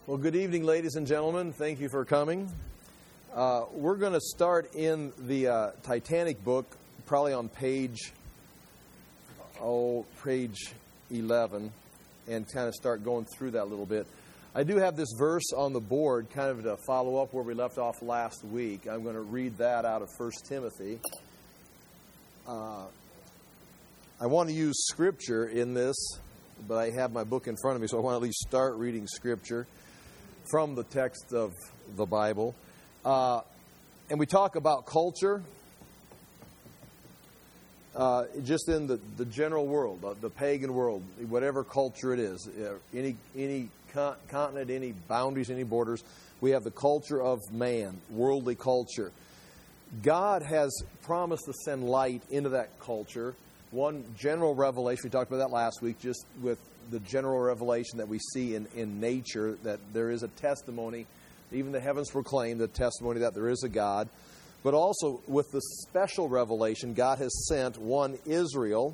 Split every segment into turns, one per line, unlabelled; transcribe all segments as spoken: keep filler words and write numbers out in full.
Well, good evening, ladies and gentlemen. Thank you for coming. Uh, we're going to start in the uh, Titanic book, probably on page, oh, page eleven, and kind of start going through that a little bit. I do have this verse on the board, kind of to follow up where we left off last week. I'm going to read that out of First Timothy. Uh, I want to use Scripture in this, but I have my book in front of me, so I want to at least start reading Scripture from the text of the Bible. Uh, and we talk about culture uh, just in the, the general world, the, the pagan world, whatever culture it is, uh, any any con- continent, any boundaries, any borders. We have the culture of man, worldly culture. God has promised to send light into that culture. One general revelation, we talked about that last week, just with the general revelation that we see in, in nature, that there is a testimony, even the heavens proclaim the testimony that there is a God. But also with the special revelation, God has sent one, Israel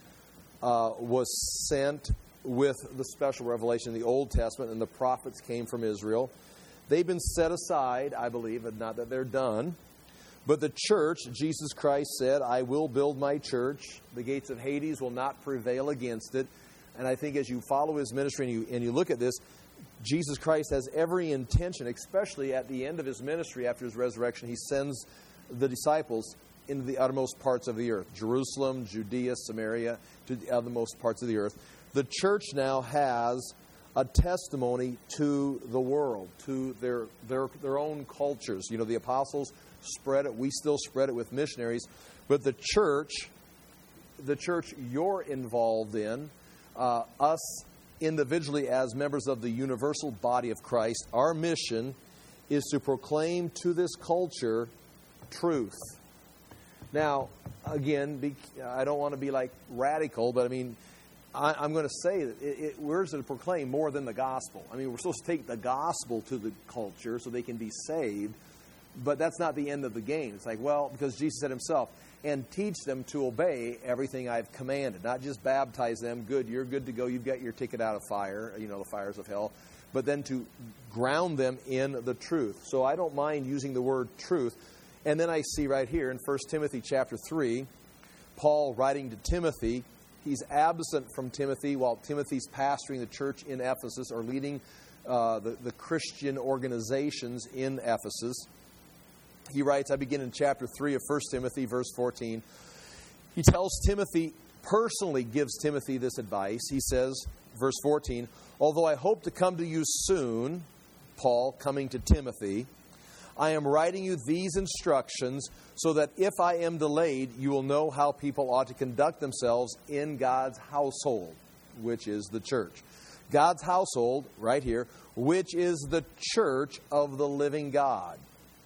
uh, was sent with the special revelation in the Old Testament, and the prophets came from Israel. They've been set aside, I believe, and not that they're done. But the church, Jesus Christ said, I will build my church. The gates of Hades will not prevail against it. And I think as you follow his ministry and you, and you look at this, Jesus Christ has every intention, especially at the end of his ministry after his resurrection, he sends the disciples into the uttermost parts of the earth, Jerusalem, Judea, Samaria, to the uttermost parts of the earth. The church now has a testimony to the world, to their their their own cultures. You know, the apostles spread it. We still spread it with missionaries. But the church, the church you're involved in, uh, us individually as members of the universal body of Christ, our mission is to proclaim to this culture truth. Now, again, be, I don't want to be like radical, but I mean, I, I'm going to say that it, it, we're to proclaim more than the gospel. I mean, we're supposed to take the gospel to the culture so they can be saved, but that's not the end of the game. It's like, well, because Jesus said himself, and teach them to obey everything I've commanded. Not just baptize them, good, you're good to go, you've got your ticket out of fire, you know, the fires of hell, but then to ground them in the truth. So I don't mind using the word truth. And then I see right here in First Timothy chapter three, Paul writing to Timothy. He's absent from Timothy while Timothy's pastoring the church in Ephesus or leading uh, the, the Christian organizations in Ephesus. He writes, I begin in chapter three of First Timothy, verse fourteen. He tells Timothy, personally gives Timothy this advice. He says, verse fourteen, although I hope to come to you soon, Paul coming to Timothy, I am writing you these instructions so that if I am delayed, you will know how people ought to conduct themselves in God's household, which is the church. God's household, right here, which is the church of the living God.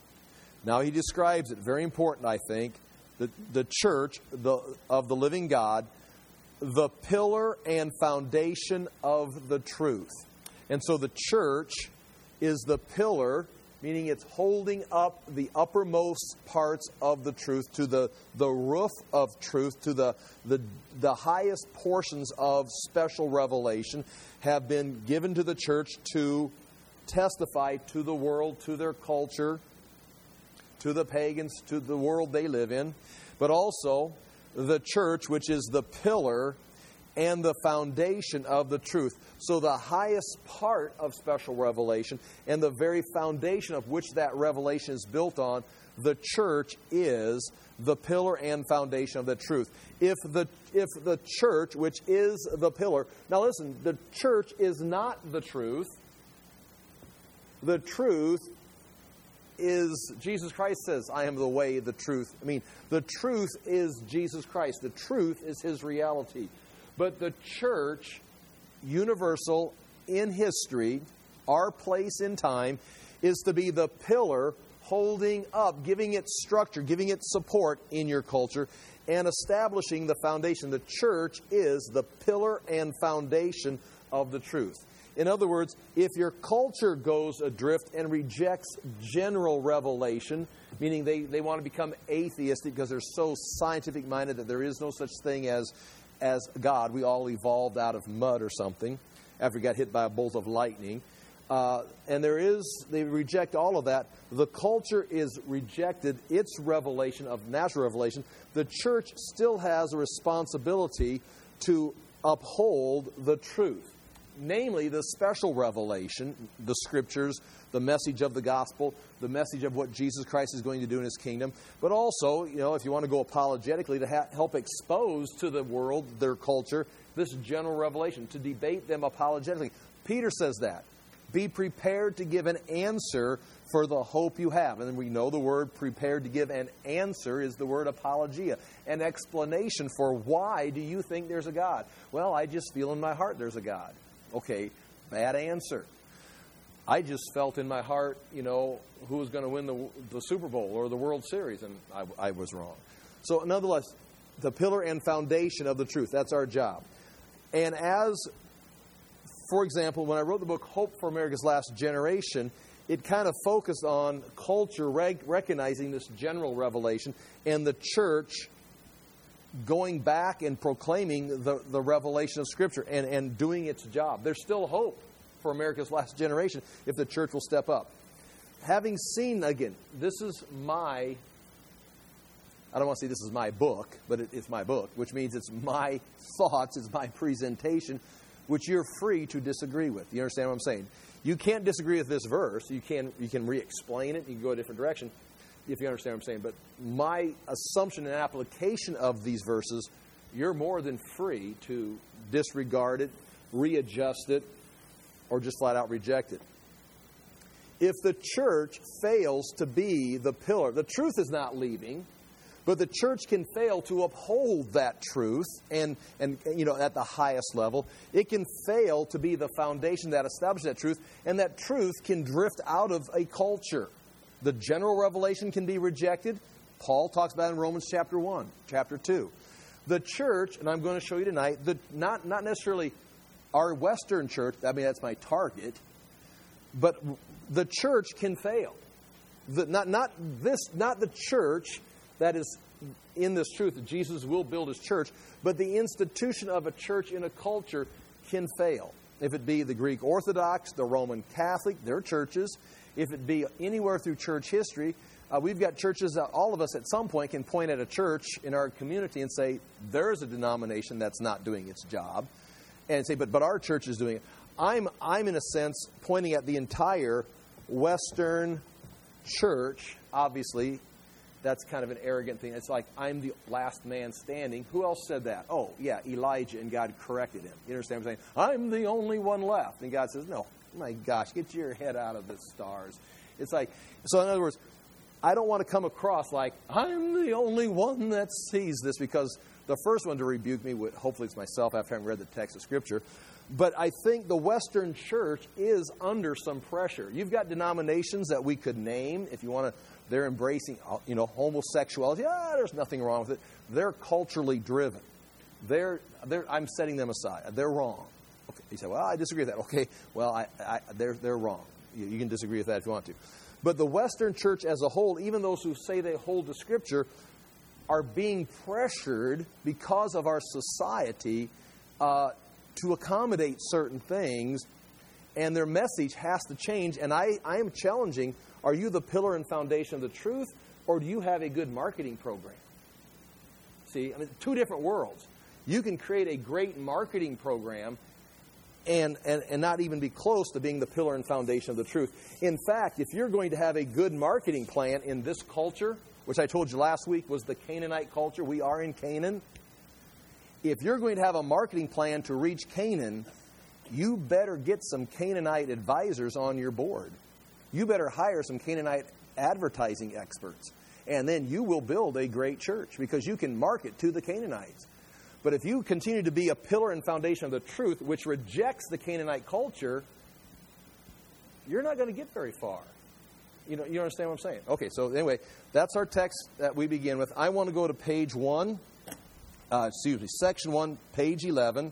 Now he describes it, very important, I think, the, the church the, of the living God, the pillar and foundation of the truth. And so the church is the pillar, meaning it's holding up the uppermost parts of the truth to the, the roof of truth, to the, the, the highest portions of special revelation have been given to the church to testify to the world, to their culture, to the pagans, to the world they live in, but also the church, which is the pillar and the foundation of the truth. So the highest part of special revelation and the very foundation of which that revelation is built on, the church is the pillar and foundation of the truth. If the if the church, which is the pillar, now listen, the church is not the truth. The truth is, Jesus Christ says, I am the way, the truth. I mean, the truth is Jesus Christ. The truth is his reality. But the church, universal in history, our place in time, is to be the pillar holding up, giving it structure, giving it support in your culture, and establishing the foundation. The church is the pillar and foundation of the truth. In other words, if your culture goes adrift and rejects general revelation, meaning they, they want to become atheistic because they're so scientific-minded that there is no such thing as, as God. We all evolved out of mud or something after we got hit by a bolt of lightning. Uh, and there is, they reject all of that. The culture is rejected its revelation of natural revelation. The church still has a responsibility to uphold the truth, namely the special revelation, the Scriptures, the message of the gospel, the message of what Jesus Christ is going to do in His kingdom, but also, you know, if you want to go apologetically, to ha- help expose to the world, their culture, this general revelation, to debate them apologetically. Peter says that. Be prepared to give an answer for the hope you have. And then we know the word prepared to give an answer is the word apologia, an explanation for why do you think there's a God? Well, I just feel in my heart there's a God. Okay, bad answer. I just felt in my heart, you know, who was going to win the, the Super Bowl or the World Series, and I, I was wrong. So, nonetheless, the pillar and foundation of the truth, that's our job. And as, for example, when I wrote the book Hope for America's Last Generation, it kind of focused on culture reg- recognizing this general revelation and the church going back and proclaiming the, the revelation of Scripture and, and doing its job. There's still hope for America's last generation if the church will step up. Having seen, again, this is my, I don't want to say this is my book, but it, it's my book, which means it's my thoughts, it's my presentation, which you're free to disagree with. You understand what I'm saying? You can't disagree with this verse. You can, you can re-explain it. You can go a different direction, if you understand what I'm saying. But my assumption and application of these verses, you're more than free to disregard it, readjust it, or just flat out reject it. If the church fails to be the pillar, the truth is not leaving, but the church can fail to uphold that truth and, and you know, at the highest level. It can fail to be the foundation that establishes that truth, and that truth can drift out of a culture. The general revelation can be rejected. Paul talks about it in Romans chapter one, chapter two. The church, and I'm going to show you tonight, the, not, not necessarily our Western church, I mean, that's my target, but the church can fail. The, not, not, this, not the church that is in this truth that Jesus will build His church, but the institution of a church in a culture can fail. If it be the Greek Orthodox, the Roman Catholic, their churches, if it be anywhere through church history, uh, we've got churches that all of us at some point can point at a church in our community and say, there's a denomination that's not doing its job. And say, but but our church is doing it. I'm, I'm in a sense, pointing at the entire Western church. Obviously, that's kind of an arrogant thing. It's like, I'm the last man standing. Who else said that? Oh, yeah, Elijah, and God corrected him. You understand what I'm saying? I'm the only one left. And God says, no, my gosh, get your head out of the stars. It's like, so in other words, I don't want to come across like, I'm the only one that sees this, because the first one to rebuke me would, hopefully it's myself after having read the text of Scripture. But I think the Western church is under some pressure. You've got denominations that we could name if you want to. They're embracing, you know, homosexuality. Ah, there's nothing wrong with it. They're culturally driven. They're, they're. I'm setting them aside. They're wrong. Okay. You say, well, I disagree with that. Okay, well, I, I, they're they're wrong. You, you can disagree with that if you want to. But the Western church as a whole, even those who say they hold the Scripture, are being pressured because of our society uh, to accommodate certain things, and their message has to change. And I, I am challenging, are you the pillar and foundation of the truth, or do you have a good marketing program? See, I mean, two different worlds. You can create a great marketing program and, and, and not even be close to being the pillar and foundation of the truth. In fact, if you're going to have a good marketing plan in this culture, which I told you last week was the Canaanite culture. We are in Canaan. If you're going to have a marketing plan to reach Canaan, you better get some Canaanite advisors on your board. You better hire some Canaanite advertising experts. And then you will build a great church because you can market to the Canaanites. But if you continue to be a pillar and foundation of the truth, which rejects the Canaanite culture, you're not going to get very far. You know, you understand what I'm saying? Okay, so anyway, that's our text that we begin with. I want to go to page one, uh, excuse me, section one, page eleven.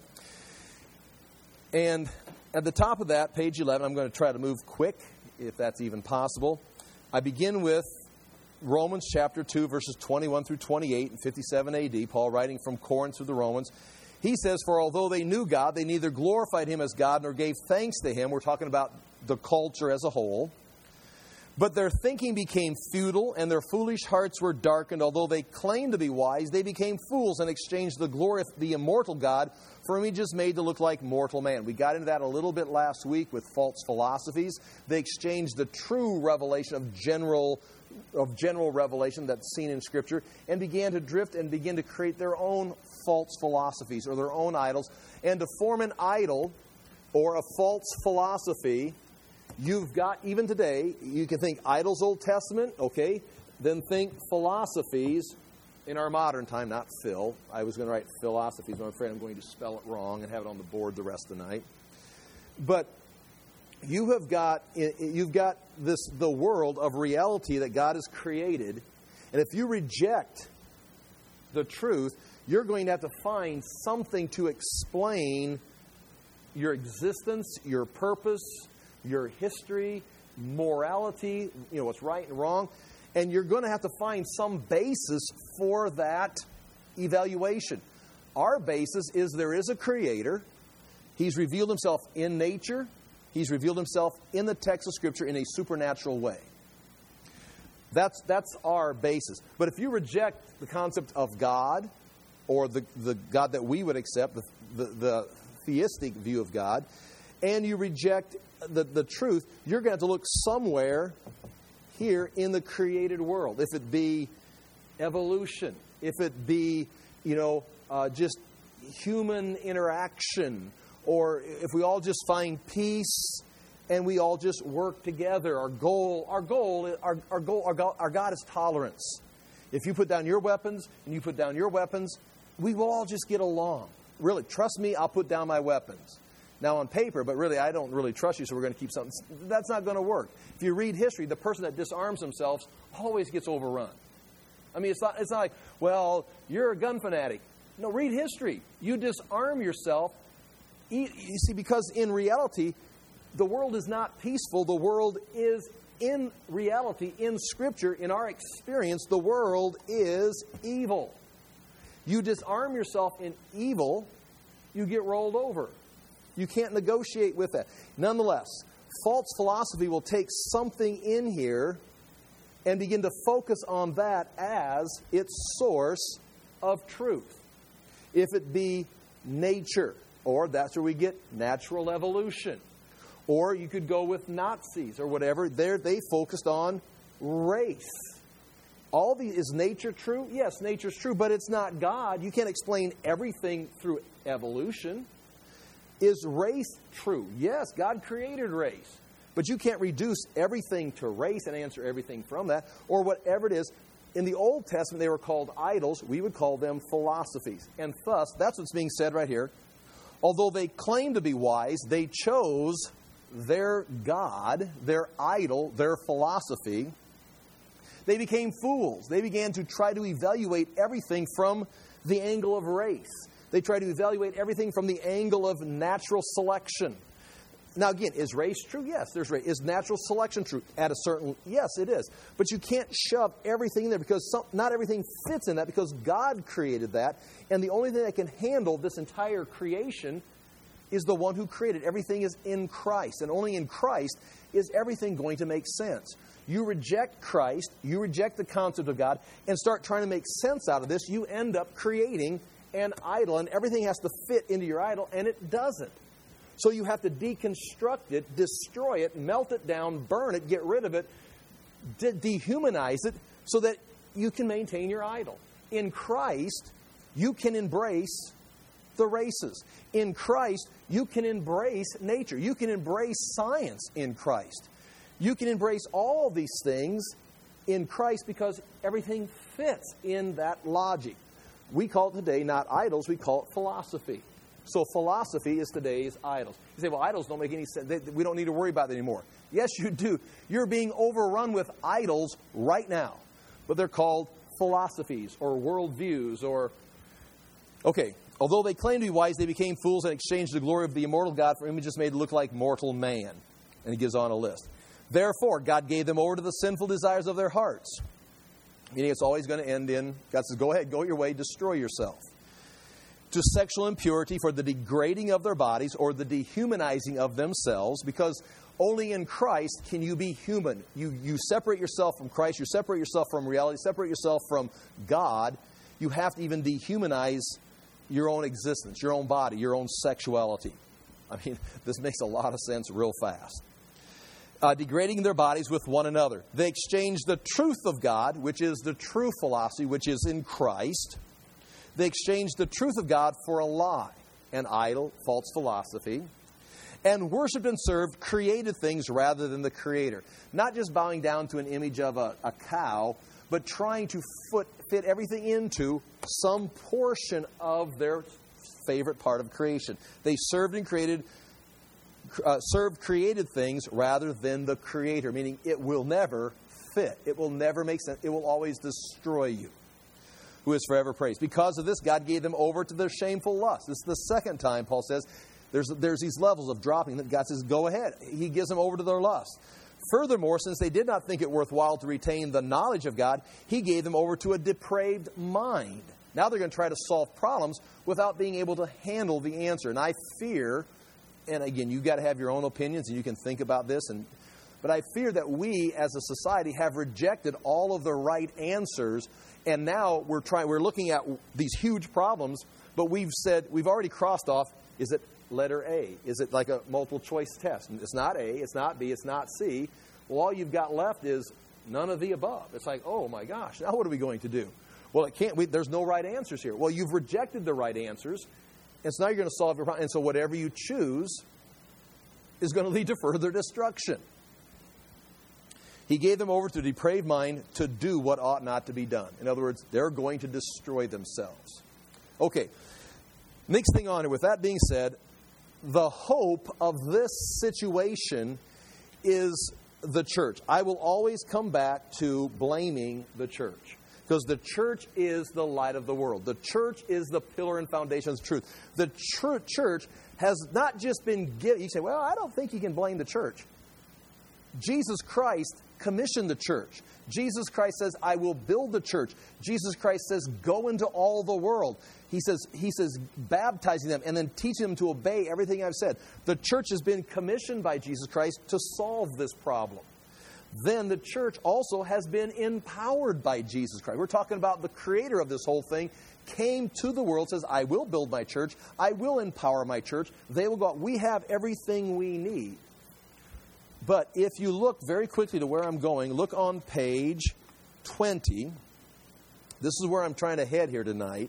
And at the top of that, page eleven, I'm going to try to move quick, if that's even possible. I begin with Romans chapter two, verses twenty-one through twenty-eight in fifty-seven A D, Paul writing from Corinth to the Romans. He says, for although they knew God, they neither glorified Him as God nor gave thanks to Him. We're talking about the culture as a whole. But their thinking became futile, and their foolish hearts were darkened. Although they claimed to be wise, they became fools and exchanged the glory of the immortal God for images made to look like mortal man. We got into that a little bit last week with false philosophies. They exchanged the true revelation of general of general revelation that's seen in Scripture and began to drift and begin to create their own false philosophies or their own idols. And to form an idol or a false philosophy, you've got, even today, you can think idols Old Testament, okay, then think philosophies in our modern time, not Phil. I was going to write philosophies, but I'm afraid I'm going to spell it wrong and have it on the board the rest of the night. But you have got, you've got this, the world of reality that God has created, and if you reject the truth, you're going to have to find something to explain your existence, your purpose, your history, morality, you know, what's right and wrong. And you're going to have to find some basis for that evaluation. Our basis is there is a creator. He's revealed himself in nature. He's revealed himself in the text of Scripture in a supernatural way. That's, that's our basis. But if you reject the concept of God, or the, the God that we would accept, the, the, the theistic view of God, and you reject the, the truth, you're going to have to look somewhere here in the created world. If it be evolution, if it be, you know, uh, just human interaction, or if we all just find peace and we all just work together. Our goal, our goal, our, our goal, our God, our God is tolerance. If you put down your weapons and you put down your weapons, we will all just get along. Really, trust me, I'll put down my weapons. Now on paper, but really I don't really trust you, so we're going to keep something. That's not going to work. If you read history, the person that disarms themselves always gets overrun. I mean, it's not, it's not like, well, you're a gun fanatic. No, read history. You disarm yourself. You see, because in reality, the world is not peaceful. The world is, in reality, in Scripture, in our experience, the world is evil. You disarm yourself in evil, you get rolled over. You can't negotiate with that. Nonetheless, false philosophy will take something in here and begin to focus on that as its source of truth. If it be nature, or that's where we get natural evolution. Or you could go with Nazis or whatever. There they focused on race. All the is nature true? Yes, nature's true, but it's not God. You can't explain everything through evolution. Is race true? Yes, God created race. But you can't reduce everything to race and answer everything from that, or whatever it is. In the Old Testament, they were called idols. We would call them philosophies. And thus, that's what's being said right here. Although they claim to be wise, they chose their God, their idol, their philosophy. They became fools. They began to try to evaluate everything from the angle of race. They try to evaluate everything from the angle of natural selection. Now again, is race true? Yes, there's race. Is natural selection true? At a certain, yes, it is. But you can't shove everything in there because some, not everything fits in that because God created that. And the only thing that can handle this entire creation is the one who created. Everything is in Christ. And only in Christ is everything going to make sense. You reject Christ, you reject the concept of God, and start trying to make sense out of this, you end up creating an idol. And everything has to fit into your idol, and it doesn't. So you have to deconstruct it, destroy it, melt it down, burn it, get rid of it, de- dehumanize it, so that you can maintain your idol. In Christ, you can embrace the races. In Christ, you can embrace nature. You can embrace science in Christ. You can embrace all these things in Christ because everything fits in that logic. We call it today not idols, we call it philosophy. So philosophy is today's idols. You say, well, idols don't make any sense. They, we don't need to worry about it anymore. Yes, you do. You're being overrun with idols right now. But they're called philosophies or worldviews or... Okay, although they claimed to be wise, they became fools and exchanged the glory of the immortal God for images made to look like mortal man. And he gives on a list. Therefore, God gave them over to the sinful desires of their hearts. Meaning it's always going to end in, God says, go ahead, go your way, destroy yourself. to sexual impurity, for the degrading of their bodies or the dehumanizing of themselves, because only in Christ can you be human. You, you separate yourself from Christ, you separate yourself from reality, separate yourself from God. You have to even dehumanize your own existence, your own body, your own sexuality. I mean, this makes a lot of sense real fast. Uh, degrading their bodies with one another. They exchange the truth of God, which is the true philosophy, which is in Christ. They exchange the truth of God for a lie, an idol, false philosophy, and worshipped and served created things rather than the Creator. Not just bowing down to an image of a, a cow, but trying to foot, fit everything into some portion of their favorite part of creation. They served and created Uh, serve created things rather than the Creator, meaning it will never fit. It will never make sense. It will always destroy you, who is forever praised. Because of this, God gave them over to their shameful lust. This is the second time, Paul says, there's, there's these levels of dropping that God says, go ahead. He gives them over to their lust. Furthermore, since they did not think it worthwhile to retain the knowledge of God, He gave them over to a depraved mind. Now they're going to try to solve problems without being able to handle the answer. And I fear... And again, you've got to have your own opinions, and you can think about this. And but I fear that we, as a society, have rejected all of the right answers, and now we're trying. We're looking at these huge problems, but we've said we've already crossed off. Is it letter A? Is it like a multiple choice test? It's not A. It's not B. It's not C. Well, all you've got left is none of the above. It's like, oh my gosh, now what are we going to do? Well, it can't. We, there's no right answers here. Well, you've rejected the right answers. And so now you're going to solve your problem. And so whatever you choose is going to lead to further destruction. He gave them over to a depraved mind to do what ought not to be done. In other words, they're going to destroy themselves. Okay, next thing on. With that being said, the hope of this situation is the church. I will always come back to blaming the church. Because the church is the light of the world. The church is the pillar and foundation of the truth. The tr- church has not just been given... You say, well, I don't think you can blame the church. Jesus Christ commissioned the church. Jesus Christ says, I will build the church. Jesus Christ says, go into all the world. He says, he says, baptizing them and then teaching them to obey everything I've said. The church has been commissioned by Jesus Christ to solve this problem. Then the church also has been empowered by Jesus Christ. We're talking about the creator of this whole thing came to the world, says, I will build my church. I will empower my church. They will go out. We have everything we need. But if you look very quickly to where I'm going, look on page twenty. This is where I'm trying to head here tonight.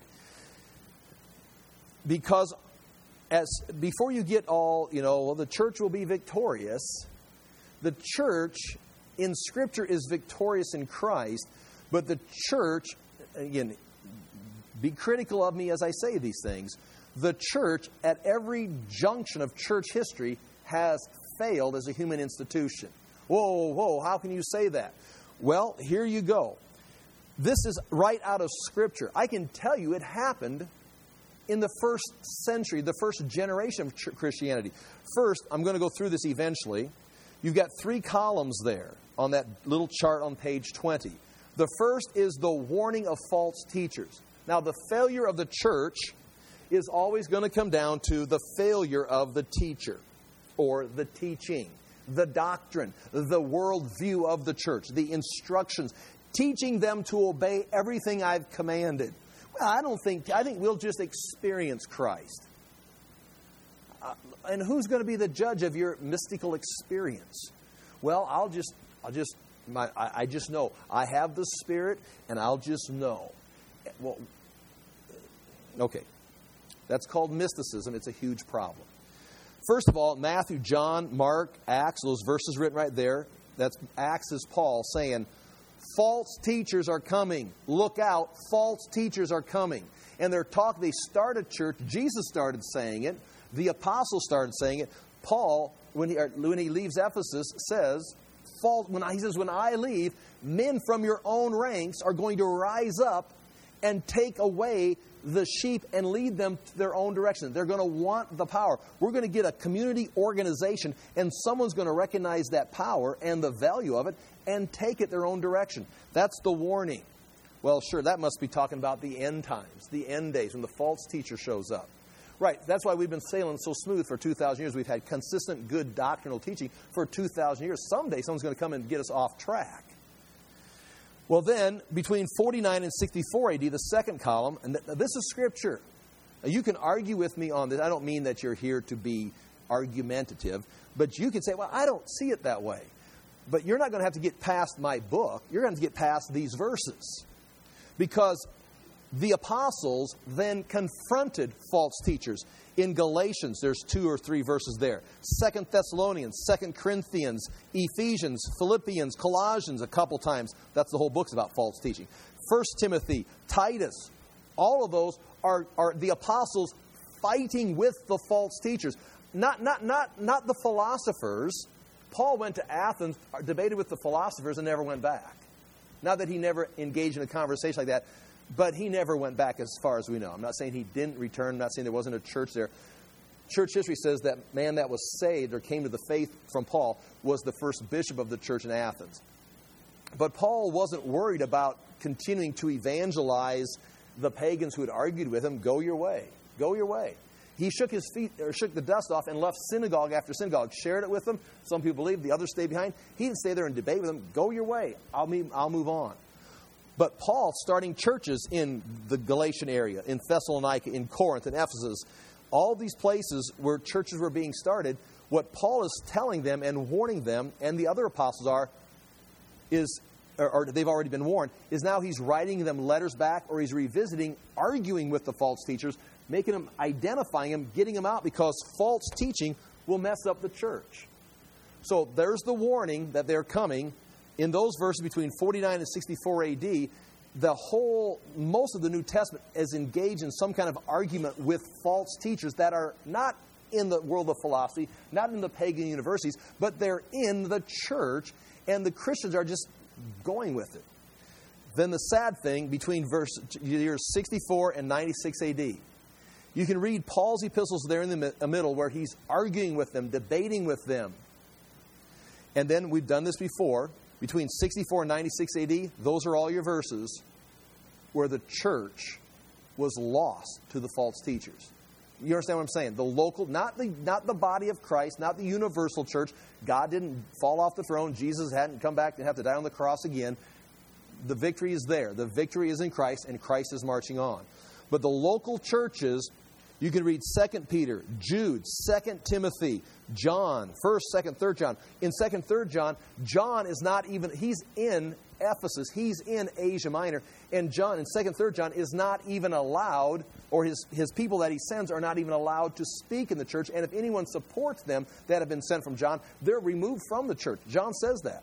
Because as before you get all, you know, well, the church will be victorious. The church in Scripture is victorious in Christ, but the church, again, be critical of me as I say these things, the church at every junction of church history has failed as a human institution. Whoa, whoa, how can you say that? Well, here you go. This is right out of Scripture. I can tell you it happened in the first century, the first generation of Christianity. First, I'm going to go through this eventually. You've got three columns there on that little chart on page twenty. The first is the warning of false teachers. Now, the failure of the church is always going to come down to the failure of the teacher or the teaching, the doctrine, the worldview of the church, the instructions, teaching them to obey everything I've commanded. Well, I don't think, I think we'll just experience Christ. Uh, and who's going to be the judge of your mystical experience? Well, I'll just, I'll just, my, I, I just know. I have the Spirit, and I'll just know. Well, okay. That's called mysticism. It's a huge problem. First of all, Matthew, John, Mark, Acts, those verses written right there. That's Acts is Paul saying, false teachers are coming. Look out. False teachers are coming. And they're talking, they started church. Jesus started saying it. The apostles started saying it. Paul, when he, when he leaves Ephesus, says, false, when I, he says, when I leave, men from your own ranks are going to rise up and take away the sheep and lead them to their own direction. They're going to want the power. We're going to get a community organization, and someone's going to recognize that power and the value of it and take it their own direction. That's the warning. Well, sure, that must be talking about the end times, the end days, when the false teacher shows up. Right, that's why we've been sailing so smooth for two thousand years. We've had consistent, good doctrinal teaching for two thousand years. Someday someone's going to come and get us off track. Well, then, between forty-nine and sixty-four A D, the second column, and th- this is Scripture. Now, you can argue with me on this. I don't mean that you're here to be argumentative, but you can say, well, I don't see it that way. But you're not going to have to get past my book. You're going to have to get past these verses. Because the apostles then confronted false teachers. In Galatians, there's two or three verses there. Second Thessalonians, Second Corinthians, Ephesians, Philippians, Colossians, a couple times. That's the whole book's about false teaching. First Timothy, Titus, all of those are, are the apostles fighting with the false teachers. Not, not, not, not the philosophers. Paul went to Athens, debated with the philosophers, and never went back. Not that he never engaged in a conversation like that, but he never went back as far as we know. I'm not saying he didn't return. I'm not saying there wasn't a church there. Church history says that man that was saved or came to the faith from Paul was the first bishop of the church in Athens. But Paul wasn't worried about continuing to evangelize the pagans who had argued with him. Go your way. Go your way. He shook his feet, or shook the dust off, and left synagogue after synagogue. Shared it with them. Some people believed, the others stayed behind. He didn't stay there and debate with them. Go your way. I'll move, I'll move on. But Paul, starting churches in the Galatian area, in Thessalonica, in Corinth, in Ephesus, all these places where churches were being started, what Paul is telling them and warning them, and the other apostles are, is, or, or they've already been warned, is now he's writing them letters back, or he's revisiting, arguing with the false teachers, making them, identifying them, getting them out, because false teaching will mess up the church. So there's the warning that they're coming. In those verses between forty-nine and sixty-four A D, the whole, most of the New Testament is engaged in some kind of argument with false teachers that are not in the world of philosophy, not in the pagan universities, but they're in the church, and the Christians are just going with it. Then the sad thing, between verse years sixty-four and ninety-six A D, you can read Paul's epistles there in the middle where he's arguing with them, debating with them. And then we've done this before. Between sixty-four and ninety-six A D, those are all your verses where the church was lost to the false teachers. You understand what I'm saying? The local, not the not the body of Christ, not the universal church. God didn't fall off the throne. Jesus hadn't come back and have to die on the cross again. The victory is there. The victory is in Christ, and Christ is marching on. But the local churches, you can read Second Peter, Jude, Second Timothy, John, First, Second, Third John. In Second, Third John, John is not even, he's in Ephesus. He's in Asia Minor. And John, in Second, Third John, is not even allowed, or his, his people that he sends are not even allowed to speak in the church. And if anyone supports them that have been sent from John, they're removed from the church. John says that.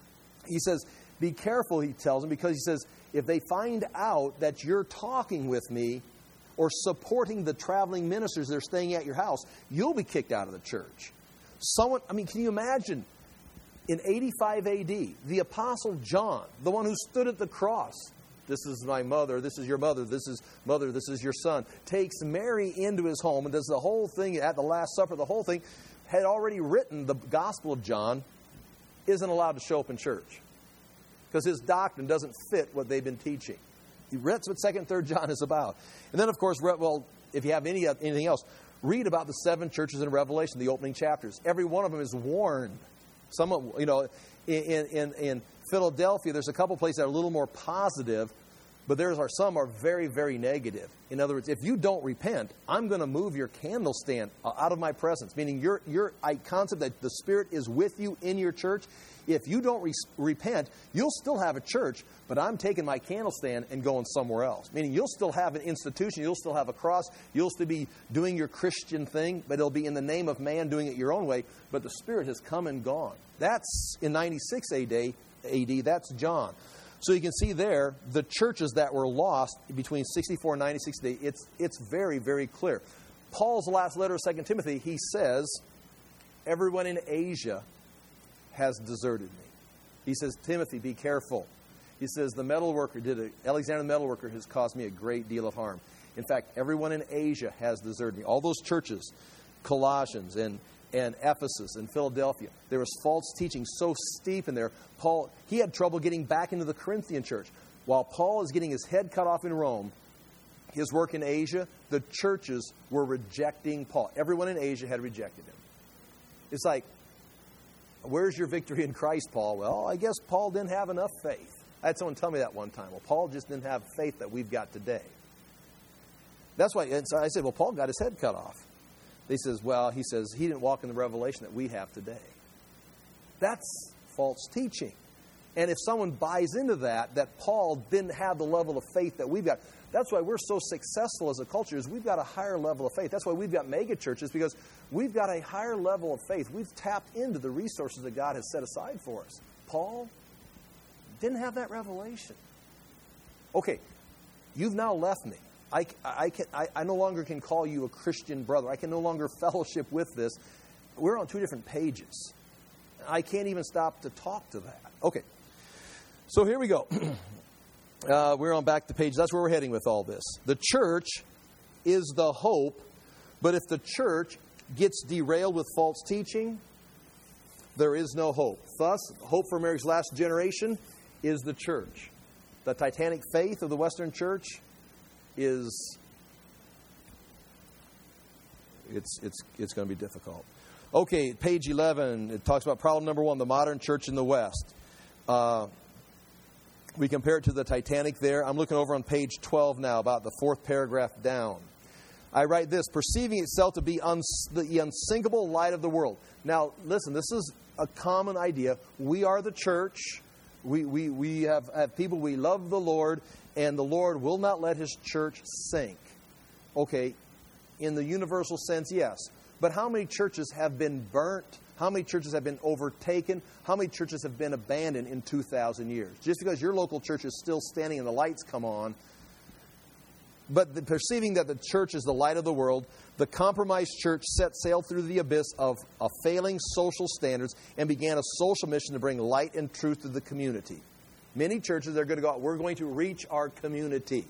He says, be careful, he tells them, because he says, if they find out that you're talking with me, or supporting the traveling ministers that are staying at your house, you'll be kicked out of the church. Someone, I mean, can you imagine, in eighty-five A D, the Apostle John, the one who stood at the cross, this is my mother, this is your mother, this is mother, this is your son, takes Mary into his home and does the whole thing at the Last Supper, the whole thing, had already written the Gospel of John, isn't allowed to show up in church because his doctrine doesn't fit what they've been teaching. That's what Second, Third John is about. And then, of course, well, if you have any anything else, read about the seven churches in Revelation, the opening chapters. Every one of them is warned. Some, you know, in in, in Philadelphia, there's a couple places that are a little more positive, but there are some are very, very negative. In other words, if you don't repent, I'm going to move your candle stand out of my presence. Meaning, your your concept that the Spirit is with you in your church. If you don't re- repent, you'll still have a church, but I'm taking my candle stand and going somewhere else. Meaning you'll still have an institution, you'll still have a cross, you'll still be doing your Christian thing, but it'll be in the name of man doing it your own way, but the Spirit has come and gone. That's in ninety-six A D, that's John. So you can see there, the churches that were lost between sixty-four and ninety-six A D, it's, it's very, very clear. Paul's last letter of Second Timothy, he says, everyone in Asia has deserted me. He says, Timothy, be careful. He says, the metal worker did a, Alexander the metal worker has caused me a great deal of harm. In fact, everyone in Asia has deserted me. All those churches, Colossians and, and Ephesus and Philadelphia, there was false teaching so steep in there. Paul, he had trouble getting back into the Corinthian church. While Paul is getting his head cut off in Rome, his work in Asia, the churches were rejecting Paul. Everyone in Asia had rejected him. It's like, where's your victory in Christ, Paul? Well, I guess Paul didn't have enough faith. I had someone tell me that one time. Well, Paul just didn't have faith that we've got today. That's why and so I said, well, Paul got his head cut off. He says, well, he says, he didn't walk in the revelation that we have today. That's false teaching. And if someone buys into that, that Paul didn't have the level of faith that we've got, that's why we're so successful as a culture, is we've got a higher level of faith. That's why we've got mega churches, because we've got a higher level of faith. We've tapped into the resources that God has set aside for us. Paul didn't have that revelation. Okay, you've now left me. I, I, can, I, I no longer can call you a Christian brother. I can no longer fellowship with this. We're on two different pages. I can't even stop to talk to that. Okay, so here we go. Uh, we're on back to page. That's where we're heading with all this. The church is the hope, but if the church gets derailed with false teaching, there is no hope. Thus, hope for America's last generation is the church. The Titanic faith of the Western church is it's it's it's going to be difficult. Okay, page eleven, it talks about problem number one, the modern church in the West. Uh, we compare it to the Titanic there. I'm looking over on page twelve now, about the fourth paragraph down. I write this, perceiving itself to be uns- the unsinkable light of the world. Now, listen, this is a common idea. We are the church. We we we have, have people, we love the Lord, and the Lord will not let His church sink. Okay, in the universal sense, yes. But how many churches have been burnt? How many churches have been overtaken? How many churches have been abandoned in two thousand years? Just because your local church is still standing and the lights come on. But the, perceiving that the church is the light of the world, the compromised church set sail through the abyss of, of failing social standards and began a social mission to bring light and truth to the community. Many churches are going to go out, we're going to reach our community.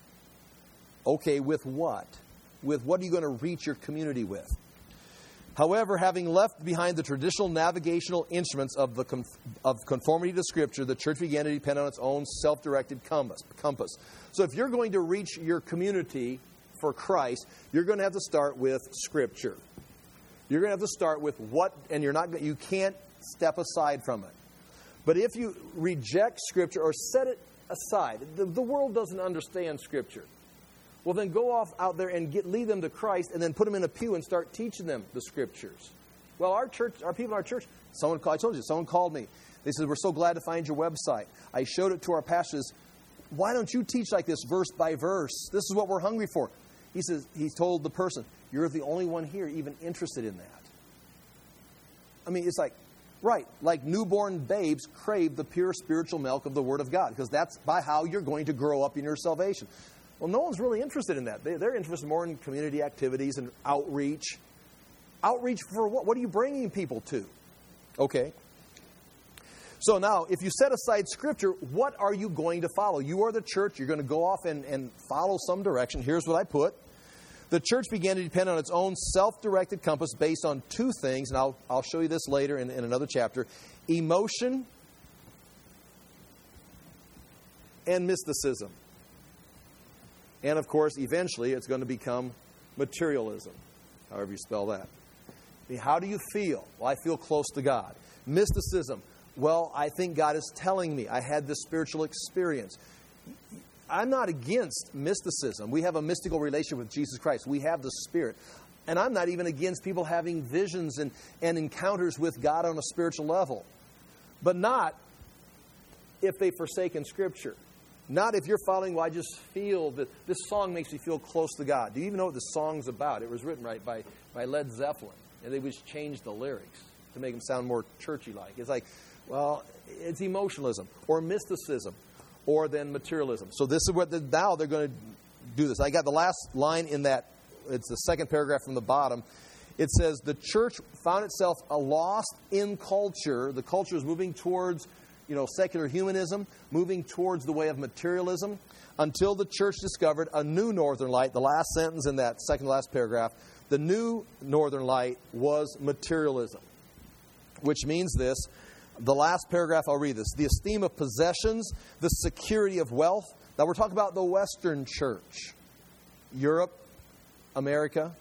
Okay, with what? With what are you going to reach your community with? However, having left behind the traditional navigational instruments of the conf- of conformity to Scripture, the church began to depend on its own self-directed compass. compass. So if you're going to reach your community for Christ, you're going to have to start with Scripture. You're going to have to start with what, and you're not. You can't step aside from it. But if you reject Scripture or set it aside, the, the world doesn't understand Scripture. Well, then go off out there and get, lead them to Christ, and then put them in a pew and start teaching them the Scriptures. Well, our church, our people in our church, someone called, I told you, someone called me. They said, we're so glad to find your website. I showed it to our pastors. Why don't you teach like this, verse by verse? This is what we're hungry for. He says, he told the person, you're the only one here even interested in that. I mean, it's like, right, like newborn babes crave the pure spiritual milk of the Word of God, because that's by how you're going to grow up in your salvation. Well, no one's really interested in that. They, they're interested more in community activities and outreach. Outreach for what? What are you bringing people to? Okay. So now, if you set aside Scripture, what are you going to follow? You are the church. You're going to go off and, and follow some direction. Here's what I put. The church began to depend on its own self-directed compass based on two things, and I'll, I'll show you this later in, in another chapter. Emotion and mysticism. And, of course, eventually it's going to become materialism, however you spell that. I mean, how do you feel? Well, I feel close to God. Mysticism. Well, I think God is telling me. I had this spiritual experience. I'm not against mysticism. We have a mystical relationship with Jesus Christ. We have the Spirit. And I'm not even against people having visions and, and encounters with God on a spiritual level. But not if they've forsaken Scripture. Not if you're following, well, I just feel that this song makes me feel close to God. Do you even know what the song's about? It was written right by, by Led Zeppelin. And they just changed the lyrics to make them sound more churchy-like. It's like, well, it's emotionalism or mysticism or then materialism. So this is what the, now they're going to do this. I got the last line in that. It's the second paragraph from the bottom. It says, the church found itself a lost in culture. The culture is moving towards, you know, secular humanism, moving towards the way of materialism, until the church discovered a new northern light. The last sentence in that second to last paragraph, the new northern light was materialism, which means this. The last paragraph, I'll read this. The esteem of possessions, the security of wealth. Now we're talking about the Western church. Europe, America.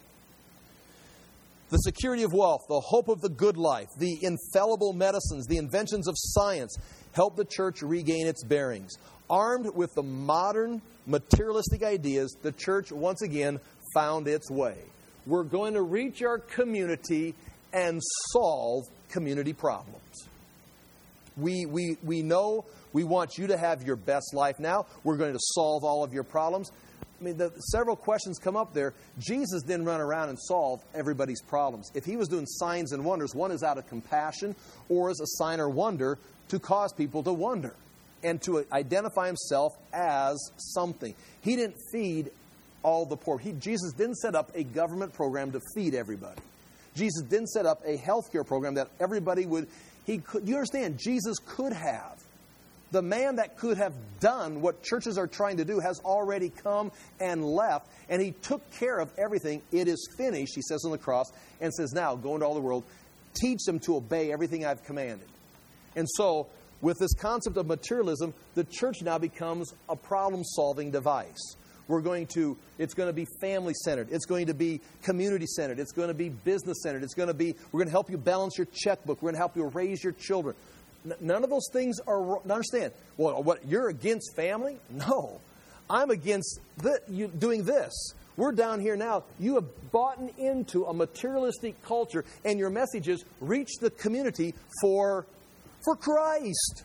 The security of wealth, the hope of the good life, the infallible medicines, the inventions of science help the church regain its bearings. Armed with the modern materialistic ideas, the church once again found its way. We're going to reach our community and solve community problems. We, we, we know we want you to have your best life now. We're going to solve all of your problems. I mean, the, several questions come up there. Jesus didn't run around and solve everybody's problems. If he was doing signs and wonders, one is out of compassion or as a sign or wonder to cause people to wonder and to identify himself as something. He didn't feed all the poor. He, Jesus didn't set up a government program to feed everybody. Jesus didn't set up a healthcare program that everybody would... He could. You understand, Jesus could have. The man that could have done what churches are trying to do has already come and left, and he took care of everything. It is finished, he says on the cross, and says, now, go into all the world, teach them to obey everything I've commanded. And so, with this concept of materialism, the church now becomes a problem-solving device. We're going to, it's going to be family-centered. It's going to be community-centered. It's going to be business-centered. It's going to be, we're going to help you balance your checkbook. We're going to help you raise your children. None of those things are, understand, well, what, you're against family? No. I'm against the, you doing this. We're down here now. You have bought into a materialistic culture, and your message is reach the community for, for Christ.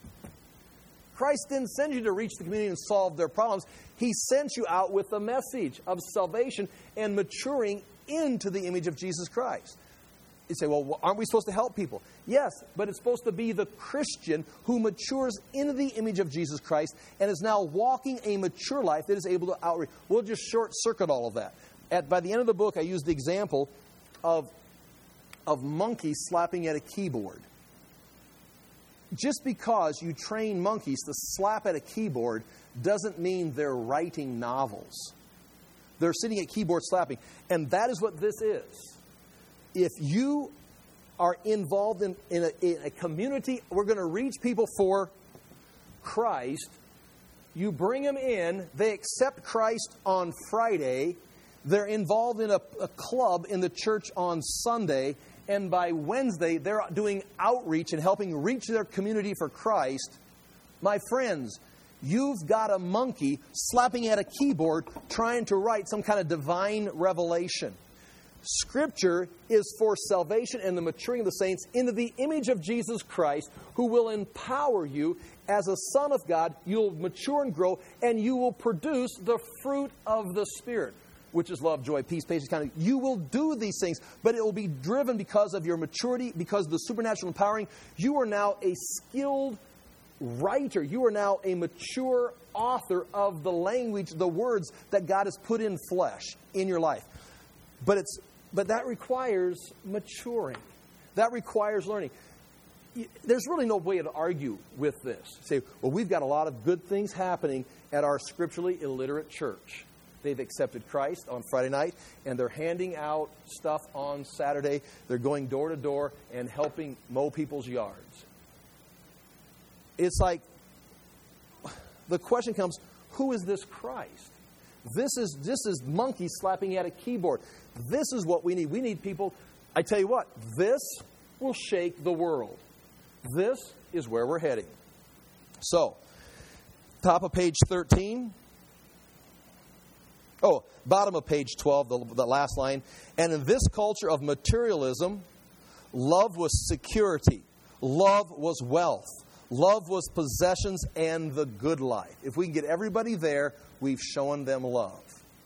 Christ didn't send you to reach the community and solve their problems. He sent you out with a message of salvation and maturing into the image of Jesus Christ. You say, well, aren't we supposed to help people? Yes, but it's supposed to be the Christian who matures into the image of Jesus Christ and is now walking a mature life that is able to outreach. We'll just short circuit all of that. At, by the end of the book, I used the example of, of monkeys slapping at a keyboard. Just because you train monkeys to slap at a keyboard doesn't mean they're writing novels. They're sitting at keyboard slapping. And that is what this is. If you are involved in, in, a, in a community, we're going to reach people for Christ. You bring them in. They accept Christ on Friday. They're involved in a, a club in the church on Sunday. And by Wednesday, they're doing outreach and helping reach their community for Christ. My friends, you've got a monkey slapping at a keyboard trying to write some kind of divine revelation. Scripture is for salvation and the maturing of the saints into the image of Jesus Christ, who will empower you as a son of God. You'll mature and grow, and you will produce the fruit of the Spirit, which is love, joy, peace, patience, kindness. You will do these things, but it will be driven because of your maturity, because of the supernatural empowering. You are now a skilled writer. You are now a mature author of the language, the words that God has put in flesh in your life. But it's But that requires maturing. That requires learning. There's really no way to argue with this. Say, well, we've got a lot of good things happening at our scripturally illiterate church. They've accepted Christ on Friday night, and they're handing out stuff on Saturday. They're going door to door and helping mow people's yards. It's like, the question comes, who is this Christ? This is this is monkeys slapping at a keyboard. This is what we need. We need people. I tell you what, this will shake the world. This is where we're heading. So, top of page thirteen. Oh, bottom of page twelve, the, the last line. And in this culture of materialism, love was security. Love was wealth. Love was possessions and the good life. If we can get everybody there, we've shown them love.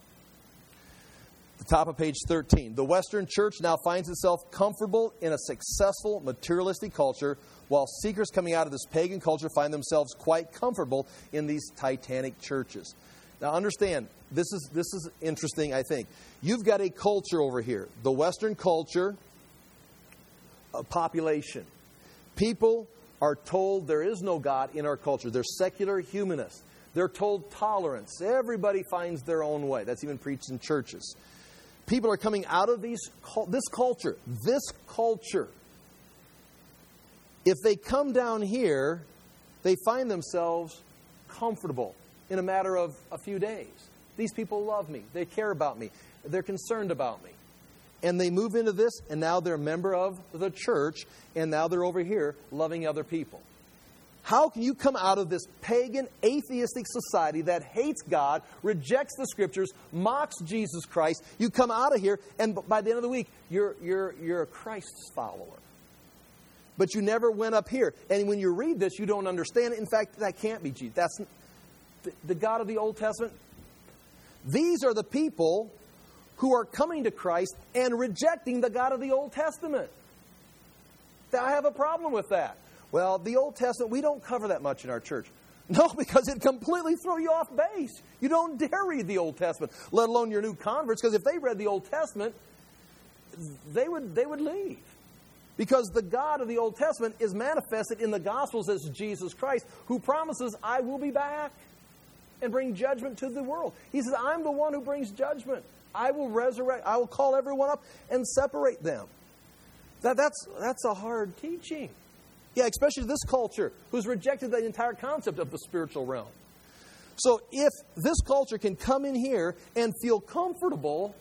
The top of page thirteen. The Western church now finds itself comfortable in a successful materialistic culture, while seekers coming out of this pagan culture find themselves quite comfortable in these titanic churches. Now understand, this is this is interesting, I think. You've got a culture over here. The Western culture, a population. People are told there is no God in our culture. They're secular humanists. They're told tolerance. Everybody finds their own way. That's even preached in churches. People are coming out of these this culture. This culture If they come down here, they find themselves comfortable in a matter of a few days. These people love me. They care about me. They're concerned about me. And they move into this, and now they're a member of the church, and now they're over here loving other people. How can you come out of this pagan, atheistic society that hates God, rejects the Scriptures, mocks Jesus Christ? You come out of here, and by the end of the week, you're, you're, you're a Christ's follower. But you never went up here. And when you read this, you don't understand it. In fact, that can't be Jesus. That's the, the God of the Old Testament. These are the people who are coming to Christ and rejecting the God of the Old Testament. I have a problem with that. Well, the Old Testament, we don't cover that much in our church. No, because it completely throws you off base. You don't dare read the Old Testament, let alone your new converts, because if they read the Old Testament, they would, they would leave. Because the God of the Old Testament is manifested in the Gospels as Jesus Christ, who promises, I will be back and bring judgment to the world. He says, I'm the one who brings judgment. I will resurrect. I will call everyone up and separate them. That, that's, that's a hard teaching. Yeah, especially this culture who's rejected the entire concept of the spiritual realm. So if this culture can come in here and feel comfortable,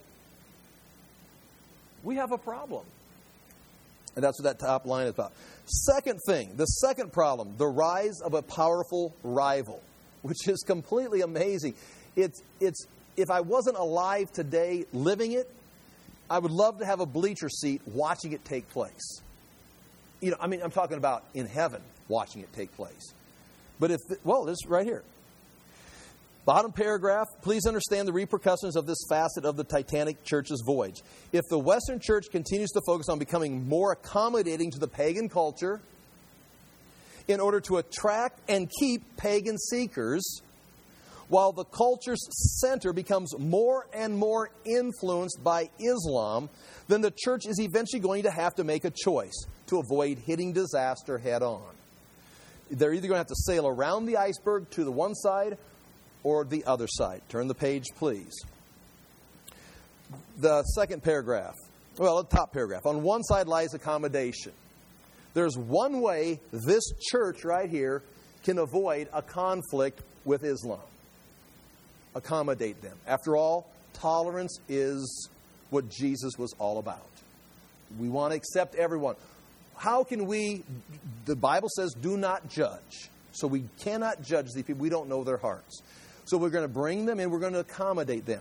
we have a problem. And that's what that top line is about. Second thing, the second problem, the rise of a powerful rival, which is completely amazing. It's, it's, if I wasn't alive today living it, I would love to have a bleacher seat watching it take place. You know, I mean, I'm talking about in heaven watching it take place. But if, well, this right here. Bottom paragraph, please understand the repercussions of this facet of the Titanic church's voyage. If the Western church continues to focus on becoming more accommodating to the pagan culture in order to attract and keep pagan seekers, while the culture's center becomes more and more influenced by Islam, then the church is eventually going to have to make a choice to avoid hitting disaster head on. They're either going to have to sail around the iceberg to the one side or the other side. Turn the page, please. The second paragraph. Well, the top paragraph. On one side lies accommodation. There's one way this church right here can avoid a conflict with Islam. Accommodate them. After all, tolerance is what Jesus was all about. We want to accept everyone. How can we, the Bible says, do not judge. So we cannot judge these people. We don't know their hearts. So we're going to bring them and we're going to accommodate them.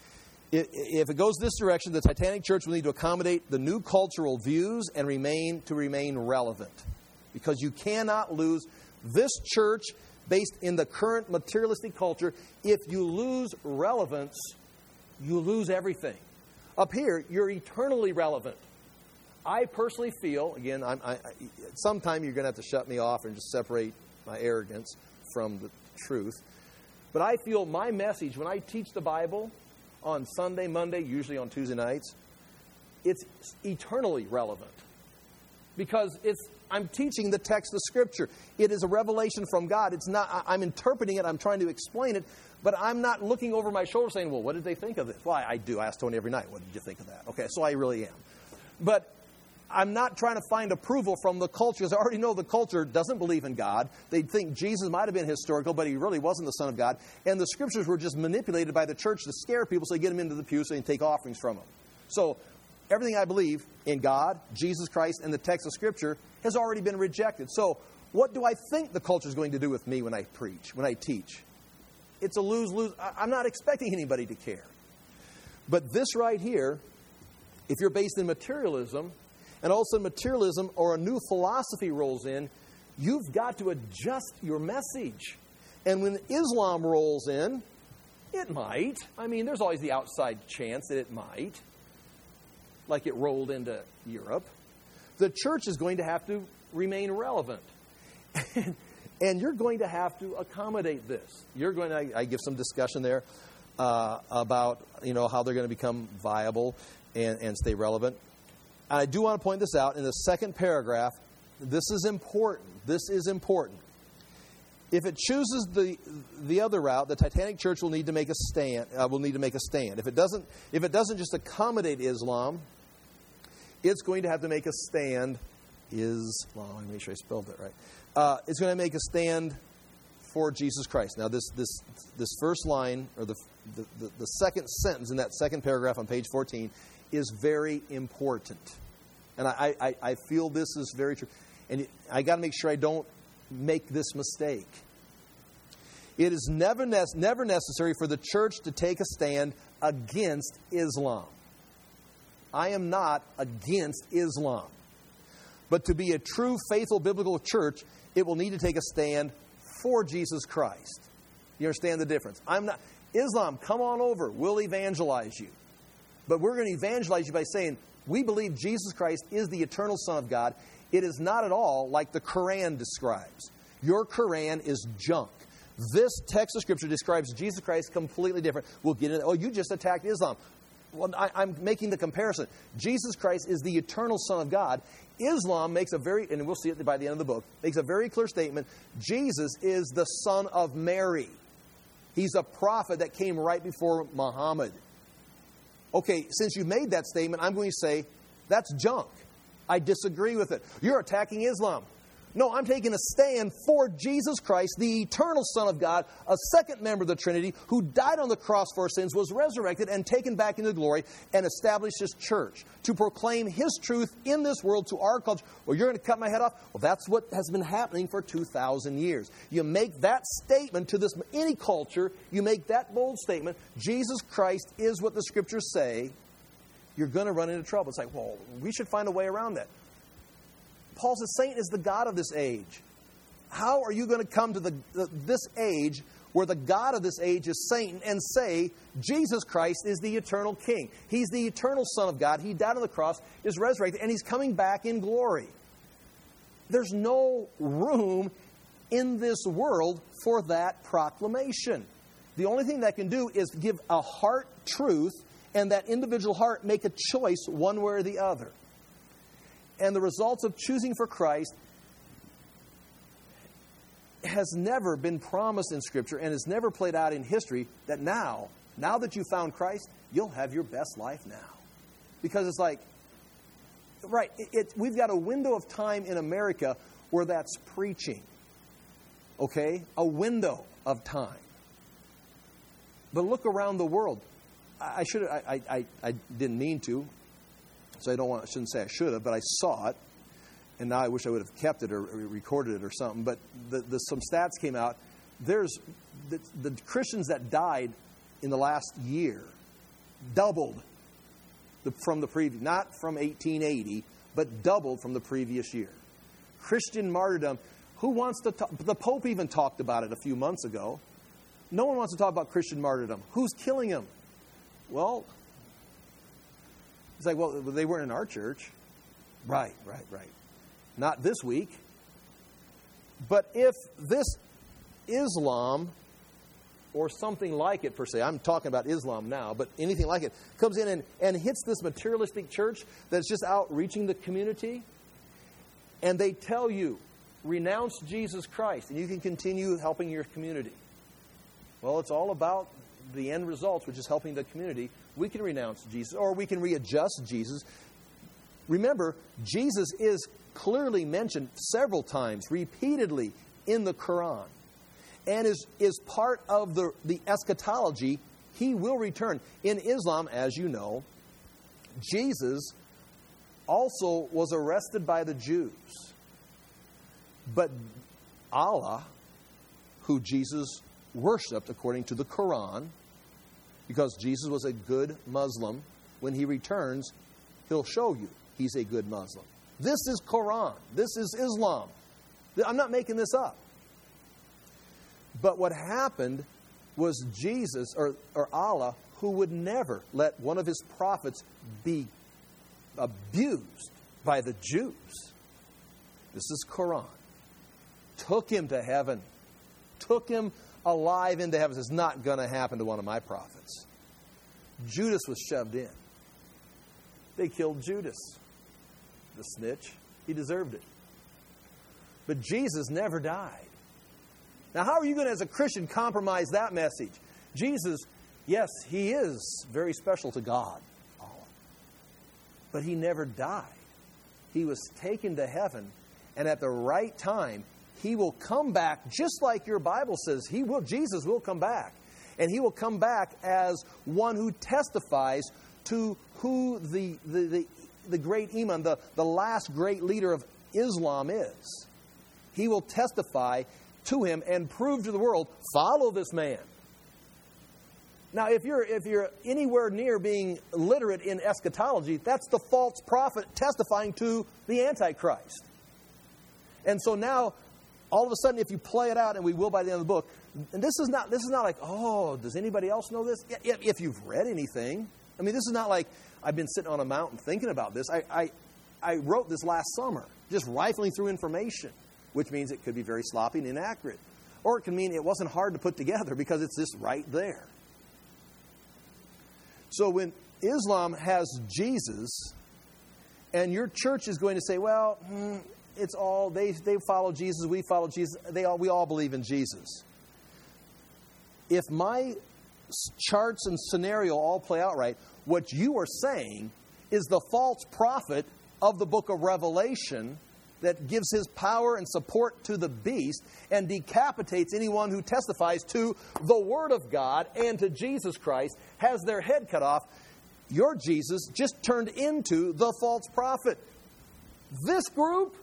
If it goes this direction, the Titanic church will need to accommodate the new cultural views and remain to remain relevant. Because you cannot lose this church based in the current materialistic culture. If you lose relevance, you lose everything. Up here, you're eternally relevant. I personally feel, again, I'm, I, I, sometime you're going to have to shut me off and just separate my arrogance from the truth. But I feel my message, when I teach the Bible on Sunday, Monday, usually on Tuesday nights, it's eternally relevant. Because it's I'm teaching the text of Scripture. It is a revelation from God. It's not. I'm interpreting it. I'm trying to explain it. But I'm not looking over my shoulder saying, well, what did they think of this? Well, I, I do. I ask Tony every night, what did you think of that? Okay, so I really am. But I'm not trying to find approval from the culture, because I already know the culture doesn't believe in God. They think Jesus might have been historical, but he really wasn't the Son of God. And the Scriptures were just manipulated by the church to scare people so they get them into the pew so they can take offerings from them. So everything I believe in God, Jesus Christ, and the text of Scripture has already been rejected. So what do I think the culture is going to do with me when I preach, when I teach? It's a lose-lose. I'm not expecting anybody to care. But this right here, if you're based in materialism, and also materialism or a new philosophy rolls in, you've got to adjust your message. And when Islam rolls in, it might. I mean, there's always the outside chance that it might. Like it rolled into Europe. The church is going to have to remain relevant. And you're going to have to accommodate this. You're going to, I, I give some discussion there uh, about, you know, how they're going to become viable and, and stay relevant. And I do want to point this out in the second paragraph. This is important. This is important. If it chooses the the other route, the Titanic church will need to make a stand. Uh, will need to make a stand. If it doesn't, if it doesn't just accommodate Islam, it's going to have to make a stand Islam. Let me make sure I spelled that right. Uh, it's going to make a stand for Jesus Christ. Now, this this this first line, or the, the, the, the second sentence in that second paragraph on page fourteen, is very important. And I, I, I feel this is very true. And I got to make sure I don't make this mistake. It is never, ne- never necessary for the church to take a stand against Islam. I am not against Islam. But to be a true, faithful, biblical church, it will need to take a stand for Jesus Christ. You understand the difference? I'm not Islam, come on over. We'll evangelize you. But we're going to evangelize you by saying, we believe Jesus Christ is the eternal Son of God. It is not at all like the Quran describes. Your Quran is junk. This text of Scripture describes Jesus Christ completely different. We'll get into, oh, you just attacked Islam. Well, I, I'm making the comparison. Jesus Christ is the eternal Son of God. Islam makes a very, and we'll see it by the end of the book, makes a very clear statement. Jesus is the son of Mary. He's a prophet that came right before Muhammad. Okay, since you've made that statement, I'm going to say, that's junk. I disagree with it. You're attacking Islam. No, I'm taking a stand for Jesus Christ, the eternal Son of God, a second member of the Trinity, who died on the cross for our sins, was resurrected and taken back into glory, and established His church to proclaim His truth in this world to our culture. Well, you're going to cut my head off? Well, that's what has been happening for two thousand years. You make that statement to this any culture, you make that bold statement, Jesus Christ is what the Scriptures say, you're going to run into trouble. It's like, well, we should find a way around that. Paul says Satan is the god of this age. How are you going to come to the, the, this age where the god of this age is Satan and say Jesus Christ is the eternal king? He's the eternal Son of God. He died on the cross, is resurrected, and He's coming back in glory. There's no room in this world for that proclamation. The only thing that can do is give a heart truth, and that individual heart make a choice one way or the other. And the results of choosing for Christ has never been promised in Scripture and has never played out in history that now, now that you found Christ, you'll have your best life now. Because it's like, right, it, it, we've got a window of time in America where that's preaching. Okay? A window of time. But look around the world. I, I should I, I, I didn't mean to. So I don't want, I shouldn't say I should have, but I saw it, and now I wish I would have kept it or recorded it or something. But the, the, some stats came out. There's the, the Christians that died in the last year doubled the, from the previous, not from eighteen eighty, but doubled from the previous year. Christian martyrdom. Who wants to talk? The Pope even talked about it a few months ago. No one wants to talk about Christian martyrdom. Who's killing them? Well. It's like, well, they weren't in our church. Right, right, right. Not this week. But if this Islam, or something like it per se, I'm talking about Islam now, but anything like it, comes in and, and hits this materialistic church that's just out reaching the community, and they tell you, renounce Jesus Christ, and you can continue helping your community. Well, it's all about the end results, which is helping the community. We can renounce Jesus, or we can readjust Jesus. Remember, Jesus is clearly mentioned several times, repeatedly in the Quran, and is, is part of the, the eschatology. He will return. In Islam, as you know, Jesus also was arrested by the Jews. But Allah, who Jesus worshipped according to the Quran, because Jesus was a good Muslim, when He returns, He'll show you He's a good Muslim. This is Quran. This is Islam. I'm not making this up. But what happened was Jesus, or, or Allah, who would never let one of His prophets be abused by the Jews. This is Quran. Took him to heaven. Took him alive into heaven. It's not going to happen to one of my prophets. Judas was shoved in. They killed Judas. The snitch. He deserved it. But Jesus never died. Now, how are you going to, as a Christian, compromise that message? Jesus, yes, He is very special to God. But He never died. He was taken to heaven, and at the right time, He will come back just like your Bible says. He will. Jesus will come back. And He will come back as one who testifies to who the, the, the, the great Imam, the, the last great leader of Islam is. He will testify to Him and prove to the world, follow this man. Now, if you're if you're anywhere near being literate in eschatology, that's the false prophet testifying to the Antichrist. And so now, all of a sudden, if you play it out, and we will by the end of the book, and this is not this is not like, oh, does anybody else know this? If, if you've read anything, I mean, this is not like I've been sitting on a mountain thinking about this. I, I I wrote this last summer, just rifling through information, which means it could be very sloppy and inaccurate, or it can mean it wasn't hard to put together because it's just right there. So when Islam has Jesus, and your church is going to say, well, it's all, they they follow Jesus, we follow Jesus, they all we all believe in Jesus. If my charts and scenario all play out right, what you are saying is the false prophet of the book of Revelation that gives his power and support to the beast and decapitates anyone who testifies to the Word of God and to Jesus Christ, has their head cut off. Your Jesus just turned into the false prophet. This group,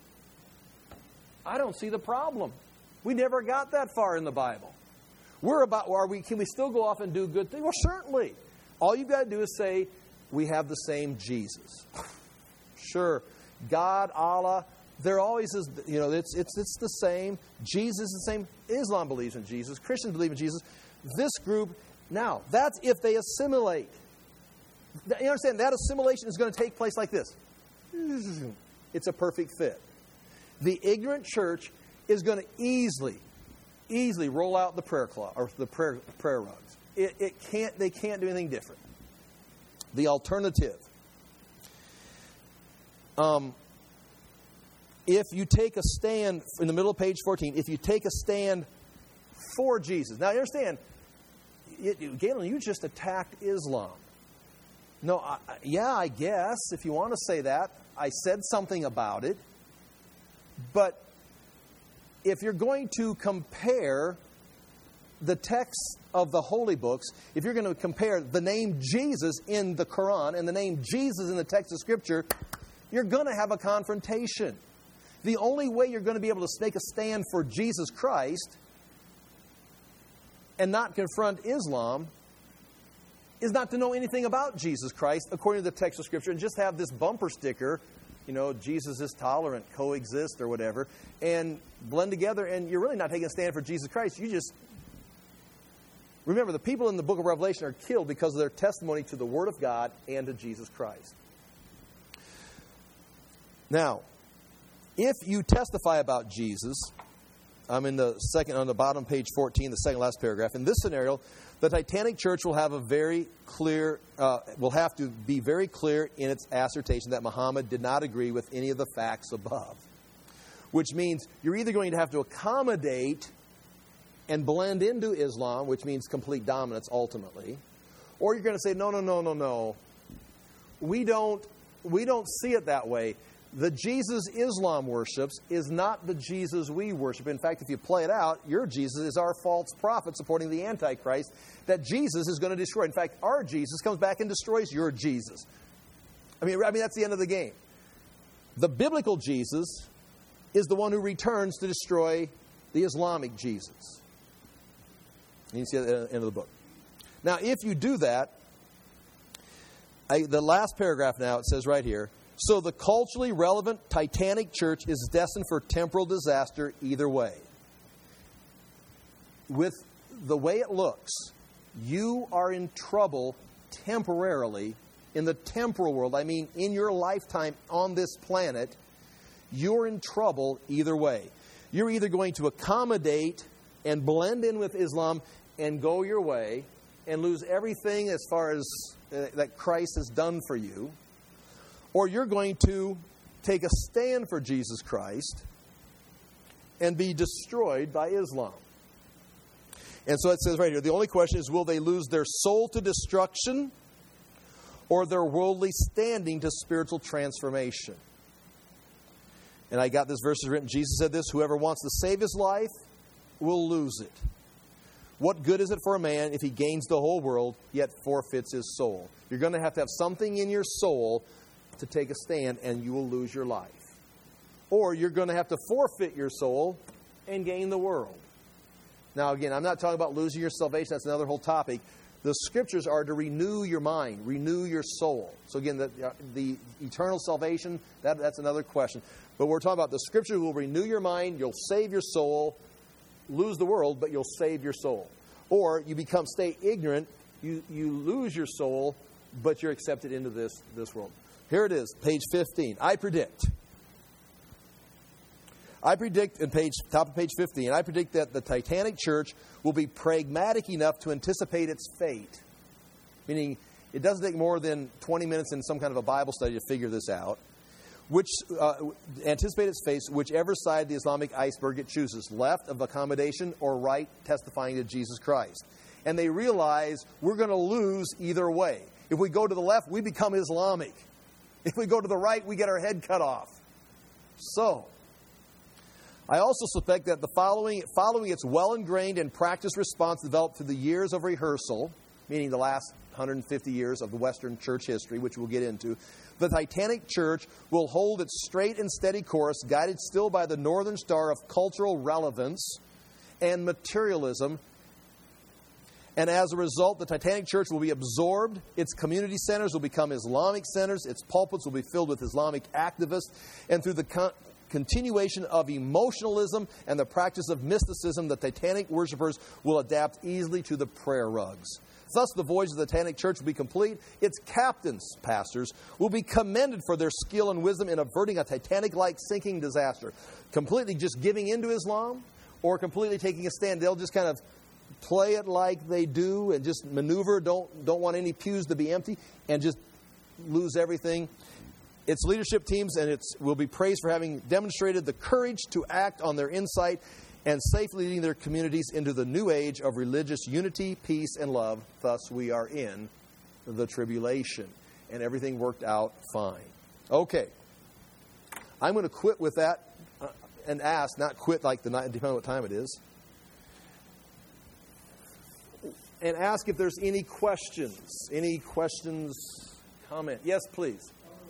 I don't see the problem. We never got that far in the Bible. We're about, are we, can we still go off and do good things? Well, certainly. All you've got to do is say, we have the same Jesus. Sure. God, Allah, there always is, you know, it's it's it's the same. Jesus is the same. Islam believes in Jesus. Christians believe in Jesus. This group, now, that's if they assimilate. You understand? That assimilation is going to take place like this. It's a perfect fit. The ignorant church is going to easily, easily roll out the prayer cloth or the prayer prayer rugs. It, it can't. They can't do anything different. The alternative. Um, if you take a stand, in the middle of page fourteen, if you take a stand for Jesus. Now, you understand, it, Galen, you just attacked Islam. No, I, yeah, I guess, if you want to say that. I said something about it. But if you're going to compare the text of the holy books, if you're going to compare the name Jesus in the Quran and the name Jesus in the text of Scripture, you're going to have a confrontation. The only way you're going to be able to make a stand for Jesus Christ and not confront Islam is not to know anything about Jesus Christ according to the text of Scripture and just have this bumper sticker, you know, Jesus is tolerant, coexist or whatever, and blend together, and you're really not taking a stand for Jesus Christ. You just... Remember, the people in the book of Revelation are killed because of their testimony to the Word of God and to Jesus Christ. Now, if you testify about Jesus, I'm in the second, on the bottom, page fourteen, the second last paragraph. In this scenario, the Titanic Church will have a very clear, uh, will have to be very clear in its assertion that Muhammad did not agree with any of the facts above. Which means you're either going to have to accommodate and blend into Islam, which means complete dominance ultimately, or you're going to say, no, no, no, no, no. We don't, we don't see it that way. The Jesus Islam worships is not the Jesus we worship. In fact, if you play it out, your Jesus is our false prophet supporting the Antichrist that Jesus is going to destroy. In fact, our Jesus comes back and destroys your Jesus. I mean, I mean that's the end of the game. The biblical Jesus is the one who returns to destroy the Islamic Jesus. And you can see at the end of the book. Now, if you do that, I, the last paragraph now, it says right here, so the culturally relevant Titanic Church is destined for temporal disaster either way. With the way it looks, you are in trouble temporarily in the temporal world. I mean, in your lifetime on this planet, you're in trouble either way. You're either going to accommodate and blend in with Islam and go your way and lose everything as far as uh, that Christ has done for you, or you're going to take a stand for Jesus Christ and be destroyed by Islam. And so it says right here, the only question is, will they lose their soul to destruction or their worldly standing to spiritual transformation? And I got this verse written. Jesus said this, whoever wants to save his life will lose it. What good is it for a man if he gains the whole world, yet forfeits his soul? You're going to have to have something in your soul to take a stand, and you will lose your life. Or you're going to have to forfeit your soul and gain the world. Now, again, I'm not talking about losing your salvation. That's another whole topic. The Scriptures are to renew your mind, renew your soul. So again, the, the eternal salvation, that, that's another question. But we're talking about the Scripture will renew your mind, you'll save your soul, lose the world, but you'll save your soul. Or you become, stay ignorant, you, you lose your soul, but you're accepted into this, this world. Here it is, page fifteen. I predict. I predict, in page, top of page fifteen, I predict that the Titanic church will be pragmatic enough to anticipate its fate. Meaning, it doesn't take more than twenty minutes in some kind of a Bible study to figure this out. Which uh, anticipate its fate, whichever side of the Islamic iceberg it chooses, left of accommodation or right testifying to Jesus Christ. And they realize we're going to lose either way. If we go to the left, we become Islamic. If we go to the right, we get our head cut off. So, I also suspect that the following, following its well-ingrained and practiced response developed through the years of rehearsal, meaning the last one hundred fifty years of the Western church history, which we'll get into, the Titanic church will hold its straight and steady course, guided still by the northern star of cultural relevance and materialism. And as a result, the Titanic church will be absorbed. Its community centers will become Islamic centers. Its pulpits will be filled with Islamic activists. And through the con- continuation of emotionalism and the practice of mysticism, the Titanic worshipers will adapt easily to the prayer rugs. Thus, the voyage of the Titanic church will be complete. Its captains, pastors, will be commended for their skill and wisdom in averting a Titanic-like sinking disaster. Completely just giving into Islam or completely taking a stand. They'll just kind of play it like they do and just maneuver, don't, don't want any pews to be empty, and just lose everything. Its leadership teams and its will be praised for having demonstrated the courage to act on their insight and safely leading their communities into the new age of religious unity, peace, and love. Thus, we are in the tribulation. And everything worked out fine. Okay. I'm going to quit with that uh, and ask, not quit like the night, depending on what time it is, and ask if there's any questions. Any questions, comment. Yes, please.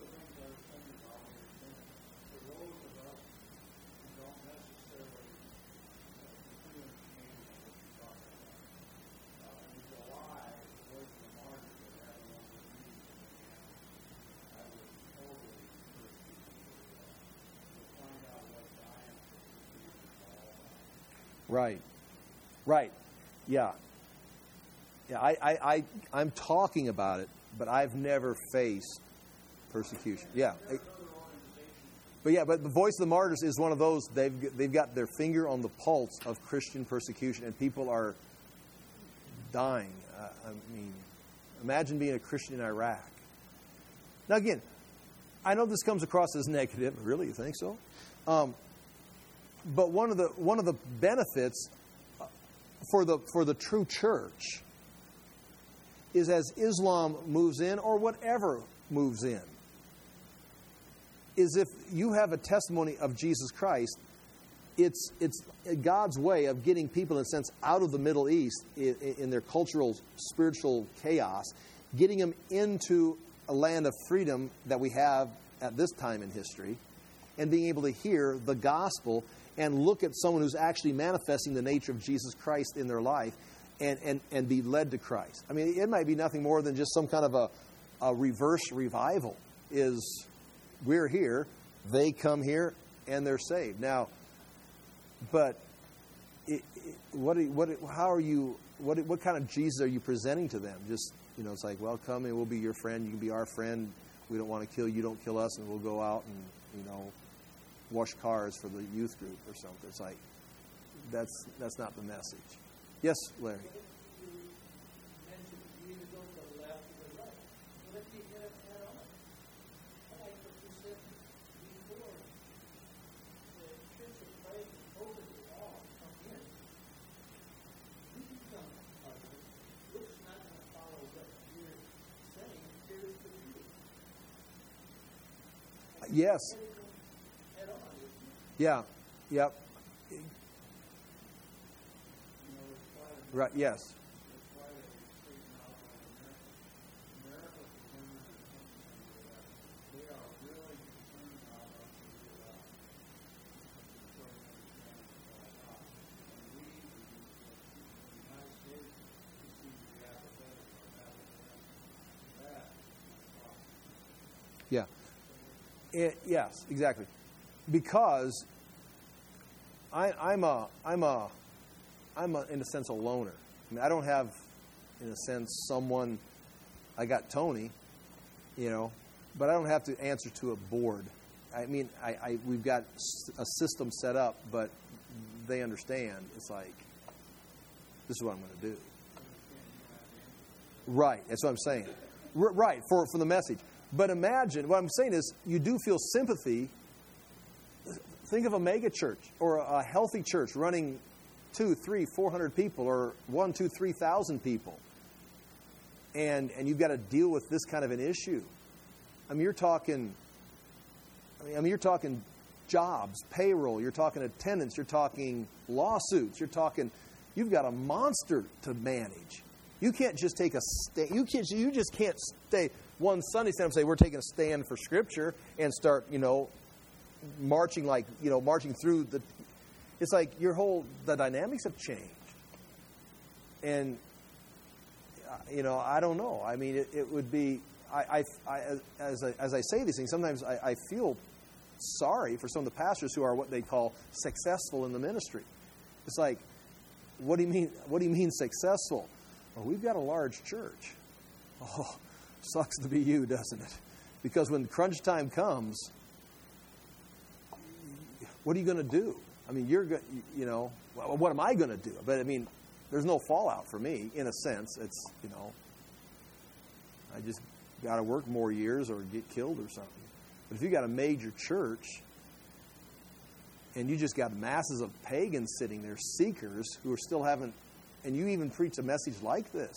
Right. Right. Yeah. Yeah, I, I, I, I'm talking about it, but I've never faced persecution. Yeah. But yeah, but the Voice of the Martyrs is one of those, they've, they've got their finger on the pulse of Christian persecution, and people are dying. Uh, I mean, imagine being a Christian in Iraq. Now again, I know this comes across as negative. Really, you think so? Um, but one of the one of the benefits for the for the true church is as Islam moves in, or whatever moves in, is if you have a testimony of Jesus Christ, it's it's God's way of getting people, in a sense, out of the Middle East in, in their cultural, spiritual chaos, getting them into a land of freedom that we have at this time in history, and being able to hear the gospel and look at someone who's actually manifesting the nature of Jesus Christ in their life and, and, and be led to Christ. I mean, it might be nothing more than just some kind of a, a reverse revival. Is we're here, they come here, and they're saved. Now, but it, it, what, what, how are you, what, what kind of Jesus are you presenting to them? Just, you know, it's like, well, come and we'll be your friend. You can be our friend. We don't want to kill you. Don't kill us. And we'll go out and, you know, wash cars for the youth group or something. It's like, that's that's not the message. Yes, Larry? Yes. Yeah. Yep. Right. Yes. Yeah. It, yes, exactly. Because I, I'm a, I'm a, I'm a, in a sense, a loner. I mean, I don't have, in a sense, someone. I got Tony, you know, but I don't have to answer to a board. I mean, I, I we've got a system set up, but they understand. It's like, this is what I'm going to do. Right. That's what I'm saying. R- right. For for the message. But imagine, what I'm saying is, you do feel sympathy. Think of a mega church or a healthy church running two, three, four hundred people, or one, two, three thousand people, and and you've got to deal with this kind of an issue. I mean, you're talking. I mean, I mean, you're talking jobs, payroll. You're talking attendance. You're talking lawsuits. You're talking. You've got a monster to manage. You can't just take a stand. You can't. You just can't stay one Sunday stand up and say we're taking a stand for Scripture and start, you know, marching like you know marching through the. It's like your whole the dynamics have changed, and you know I don't know. I mean, it, it would be. I, I, I as I, as I say these things, sometimes I, I feel sorry for some of the pastors who are what they call successful in the ministry. It's like, what do you mean? What do you mean successful? Well, we've got a large church. Oh, sucks to be you, doesn't it? Because when crunch time comes, what are you going to do? I mean, you're going. You know, what am I going to do? But I mean, there's no fallout for me in a sense. It's you know, I just got to work more years or get killed or something. But if you got a major church and you just got masses of pagans sitting there, seekers who are still haven't, and you even preach a message like this.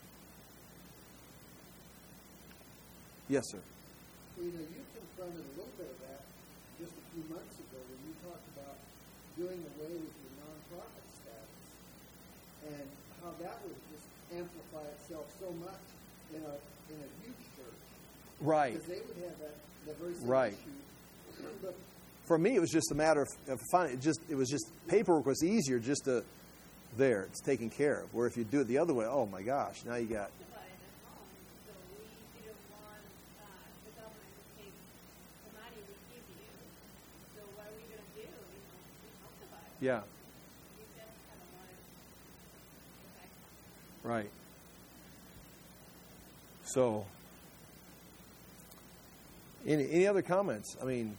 Yes, sir.
Well, you know, you confronted a little bit of that just a few months ago when you talked about doing away with your nonprofit status and how that would just amplify itself so much in a in a huge church.
Right.
Because they would have that, that very same
right.
issue. But
for me, it was just a matter of, of finding, it just it was just paperwork was easier just to there it's taken care of. Where if you do it the other way, oh my gosh, now you got. Yeah. Right. So, any any other comments? I mean,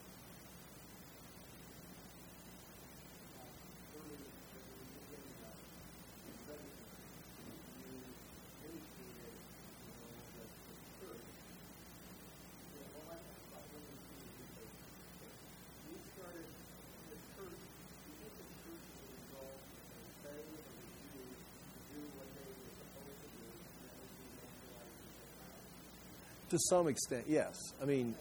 to some extent, yes. I mean,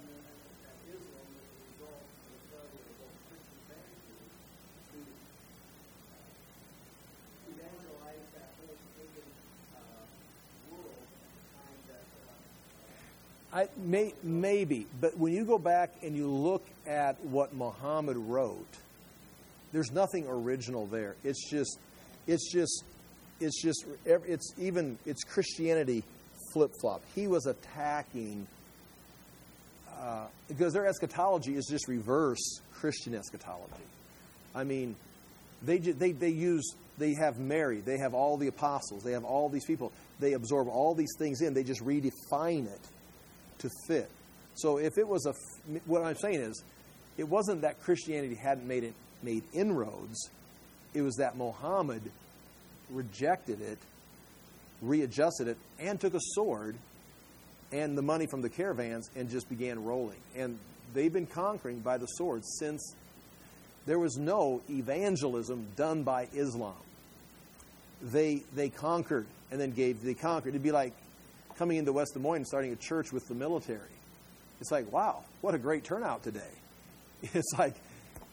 I may maybe, but when you go back and you look at what Muhammad wrote, there's nothing original there. It's just, it's just, it's just, it's even, it's Christianity flip-flop. He was attacking, uh, because their eschatology is just reverse Christian eschatology. I mean, they they they use, they have Mary, they have all the apostles, they have all these people. They absorb all these things in. They just redefine it to fit. So if it was a, what I'm saying is, it wasn't that Christianity hadn't made it made inroads. It was that Muhammad rejected it, readjusted it, and took a sword and the money from the caravans and just began rolling. And they've been conquering by the sword since. There was no evangelism done by Islam. They they conquered and then gave, they conquered. It'd be like coming into West Des Moines and starting a church with the military. It's like, wow, what a great turnout today. It's like,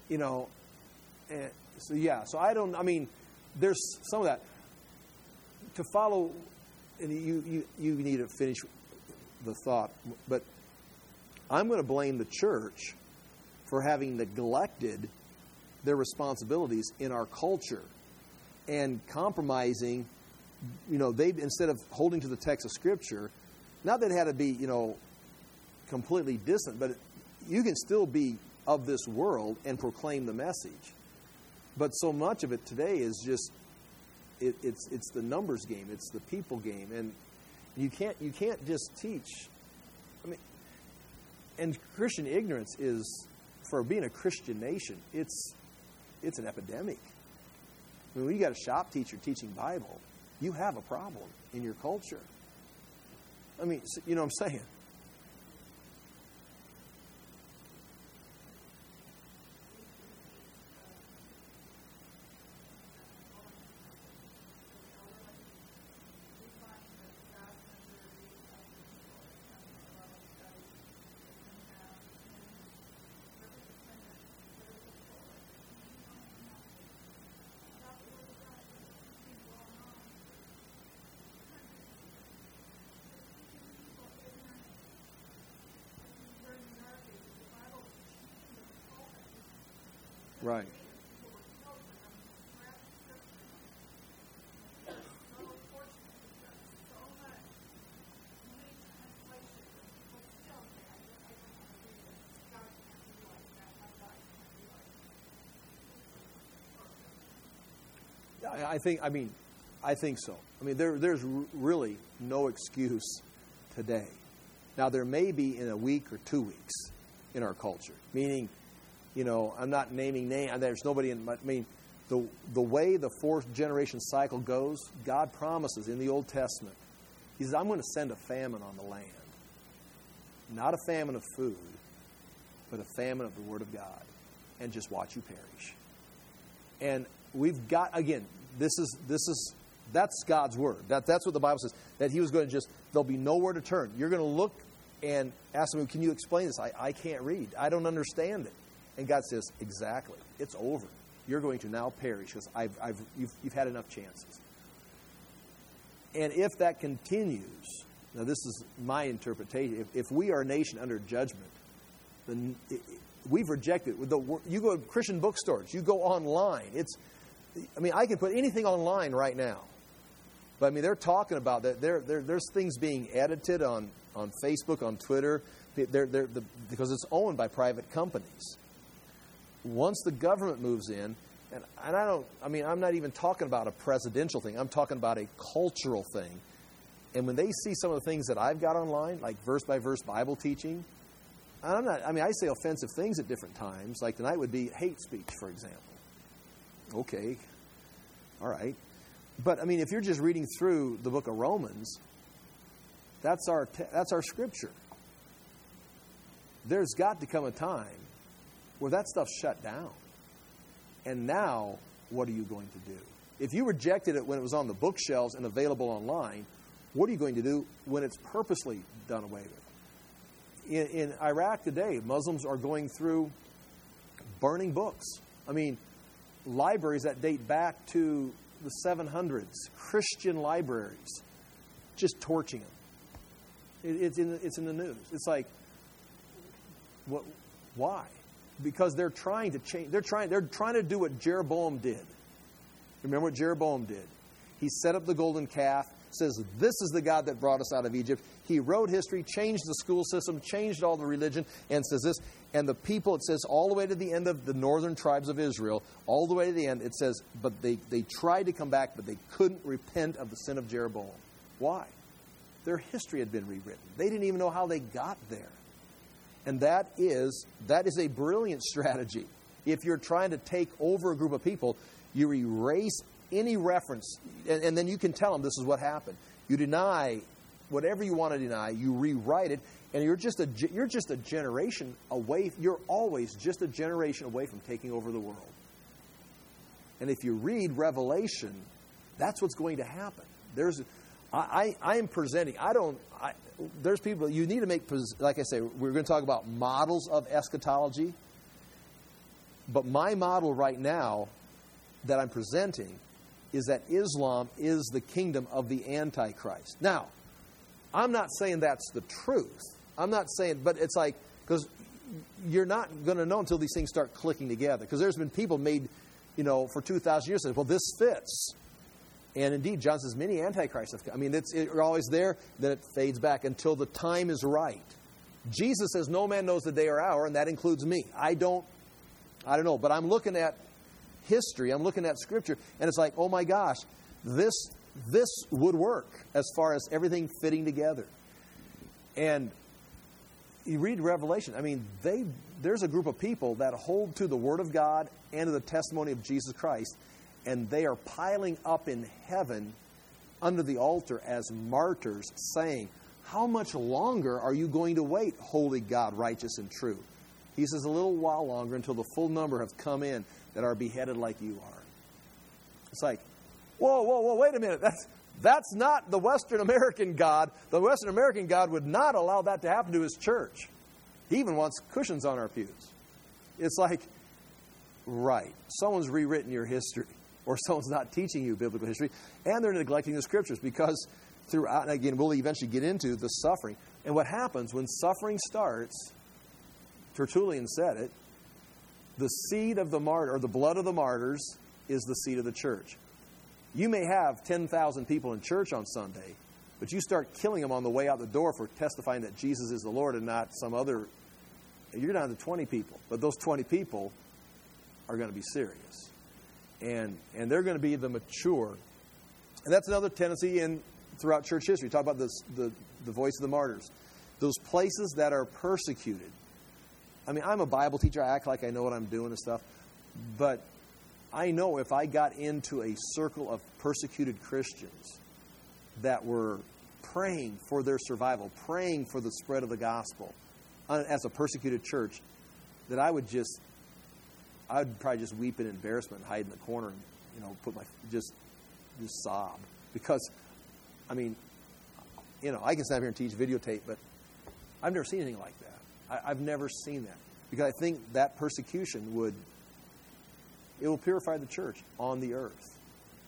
you know, and so yeah. So I don't. I mean, there's some of that to follow, and you you you need to finish the thought, but I'm going to blame the church for having neglected their responsibilities in our culture and compromising. You know, they instead of holding to the text of Scripture, not that it had to be, you know, completely distant, but you can still be of this world and proclaim the message. But so much of it today is just it, it's it's the numbers game, it's the people game, and you can't you can't just teach. I mean, and Christian ignorance is, for being a Christian nation, it's it's an epidemic. I mean, when you got a shop teacher teaching Bible, you have a problem in your culture. I mean, you know what I'm saying? Right. I think. I mean, I think so. I mean, there, there's really no excuse today. Now, there may be in a week or two weeks in our culture, meaning, you know, I'm not naming names. There's nobody in. I mean, the the way the fourth generation cycle goes, God promises in the Old Testament. He says, "I'm going to send a famine on the land, not a famine of food, but a famine of the Word of God, and just watch you perish." And we've got again. This is this is that's God's word. That that's what the Bible says. That He was going to just there'll be nowhere to turn. You're going to look and ask me, "Can you explain this? I, I can't read. I don't understand it." And God says, "Exactly. It's over. You're going to now perish because I've I've you've you've had enough chances." And if that continues, now this is my interpretation. If, if we are a nation under judgment, then it, we've rejected. The, you go to Christian bookstores. You go online. It's I mean, I can put anything online right now. But, I mean, they're talking about that. There, there, there's things being edited on, on Facebook, on Twitter, they're, they're, the, because it's owned by private companies. Once the government moves in, and, and I don't, I mean, I'm not even talking about a presidential thing. I'm talking about a cultural thing. And when they see some of the things that I've got online, like verse-by-verse Bible teaching, I'm not, I mean, I say offensive things at different times. Like tonight would be hate speech, for example. Okay, all right. But, I mean, if you're just reading through the book of Romans, that's our te- that's our scripture. There's got to come a time where that stuff's shut down. And now, what are you going to do? If you rejected it when it was on the bookshelves and available online, what are you going to do when it's purposely done away with? In, in Iraq today, Muslims are going through burning books. I mean, libraries that date back to the seven hundreds, Christian libraries, just torching them. It, it's in it's in the news. It's like, what? Why? Because they're trying to change. They're trying. They're trying to do what Jeroboam did. Remember what Jeroboam did? He set up the golden calf. Says this is the God that brought us out of Egypt. He wrote history, changed the school system, changed all the religion, and says this. And the people, it says all the way to the end of the northern tribes of Israel, all the way to the end, it says, but they, they tried to come back, but they couldn't repent of the sin of Jeroboam. Why? Their history had been rewritten. They didn't even know how they got there. And that is that is a brilliant strategy. If you're trying to take over a group of people, you erase any reference, and, and then you can tell them this is what happened. You deny whatever you want to deny. You rewrite it, and you're just a you're just a generation away. You're always just a generation away from taking over the world. And if you read Revelation, that's what's going to happen. There's, I, I, I am presenting. I don't. I, there's people. You need to make, like I say, we're going to talk about models of eschatology. But my model right now that I'm presenting is that Islam is the kingdom of the Antichrist. Now, I'm not saying that's the truth. I'm not saying, but it's like, because you're not going to know until these things start clicking together. Because there's been people made, you know, for two thousand years, said, well, this fits. And indeed, John says, many antichrists have come. I mean, it's it, always there, then it fades back until the time is right. Jesus says, no man knows the day or hour, and that includes me. I don't, I don't know, but I'm looking at history, I'm looking at Scripture, and it's like, oh my gosh, this this would work as far as everything fitting together. And you read Revelation, I mean, they there's a group of people that hold to the Word of God and to the testimony of Jesus Christ, and they are piling up in heaven under the altar as martyrs, saying, how much longer are you going to wait, holy God, righteous and true? He says, a little while longer until the full number have come in that are beheaded like you are. It's like, whoa, whoa, whoa, wait a minute. That's, that's not the Western American God. The Western American God would not allow that to happen to his church. He even wants cushions on our pews. It's like, right, someone's rewritten your history, or someone's not teaching you biblical history, and they're neglecting the Scriptures, because throughout, and again, we'll eventually get into the suffering. And what happens when suffering starts, Tertullian said it, the seed of the martyr, or the blood of the martyrs, is the seed of the church. You may have ten thousand people in church on Sunday, but you start killing them on the way out the door for testifying that Jesus is the Lord and not some other. You're down to twenty people, but those twenty people are going to be serious. And and they're going to be the mature. And that's another tendency in throughout church history. Talk about this, the, the voice of the martyrs. Those places that are persecuted. I mean, I'm a Bible teacher. I act like I know what I'm doing and stuff. But I know if I got into a circle of persecuted Christians that were praying for their survival, praying for the spread of the gospel as a persecuted church, that I would just, I would probably just weep in embarrassment and hide in the corner and, you know, put my, just, just sob. Because, I mean, you know, I can stand here and teach videotape, but I've never seen anything like that. I, I've never seen that. Because I think that persecution would, it will purify the church on the earth.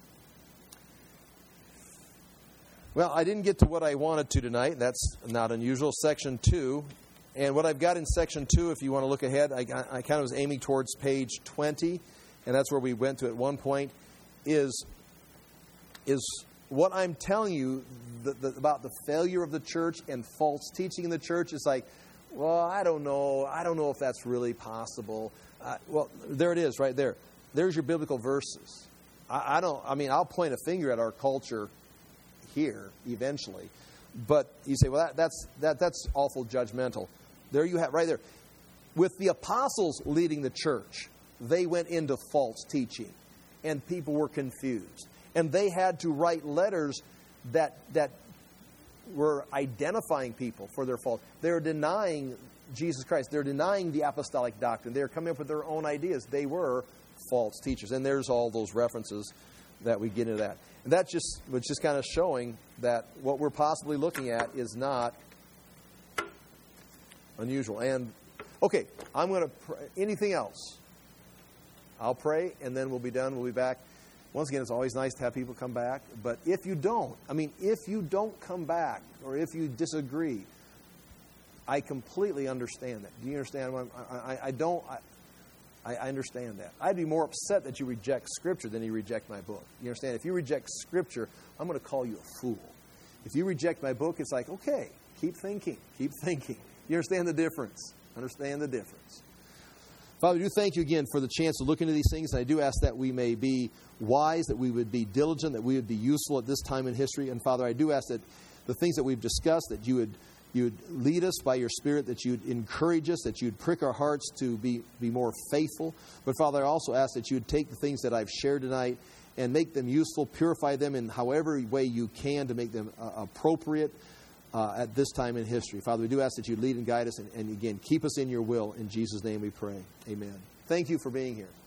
Well, I didn't get to what I wanted to tonight. That's not unusual. Section two. And what I've got in section two, if you want to look ahead, I, I kind of was aiming towards page twenty, and that's where we went to at one point, is, is what I'm telling you the, the, about the failure of the church and false teaching in the church is like, well, I don't know. I don't know if that's really possible. Uh, well, there it is right there. There's your biblical verses. I, I don't, I mean, I'll point a finger at our culture here eventually. But you say, well, that, that's that that's awful judgmental. There you have, right there. With the apostles leading the church, they went into false teaching, and people were confused. And they had to write letters that that were identifying people for their fault. They're denying Jesus Christ. They're denying the apostolic doctrine. They're coming up with their own ideas. They were false teachers. And there's all those references that we get into that. And that just was just kind of showing that what we're possibly looking at is not unusual. And, okay, I'm going to pray. Anything else? I'll pray, and then we'll be done. We'll be back. Once again, it's always nice to have people come back. But if you don't, I mean, if you don't come back, or if you disagree, I completely understand that. Do you understand? What I'm, I, I don't... I, I understand that. I'd be more upset that you reject Scripture than you reject my book. You understand? If you reject Scripture, I'm going to call you a fool. If you reject my book, it's like, okay, keep thinking, keep thinking. You understand the difference? Understand the difference. Father, I do thank you again for the chance to look into these things. And I do ask that we may be wise, that we would be diligent, that we would be useful at this time in history. And Father, I do ask that the things that we've discussed, that you would You would lead us by your Spirit, that you would encourage us, that you would prick our hearts to be, be more faithful. But, Father, I also ask that you would take the things that I've shared tonight and make them useful, purify them in however way you can to make them uh, appropriate uh, at this time in history. Father, we do ask that you lead and guide us, and, and again, keep us in your will. In Jesus' name we pray. Amen. Thank you for being here.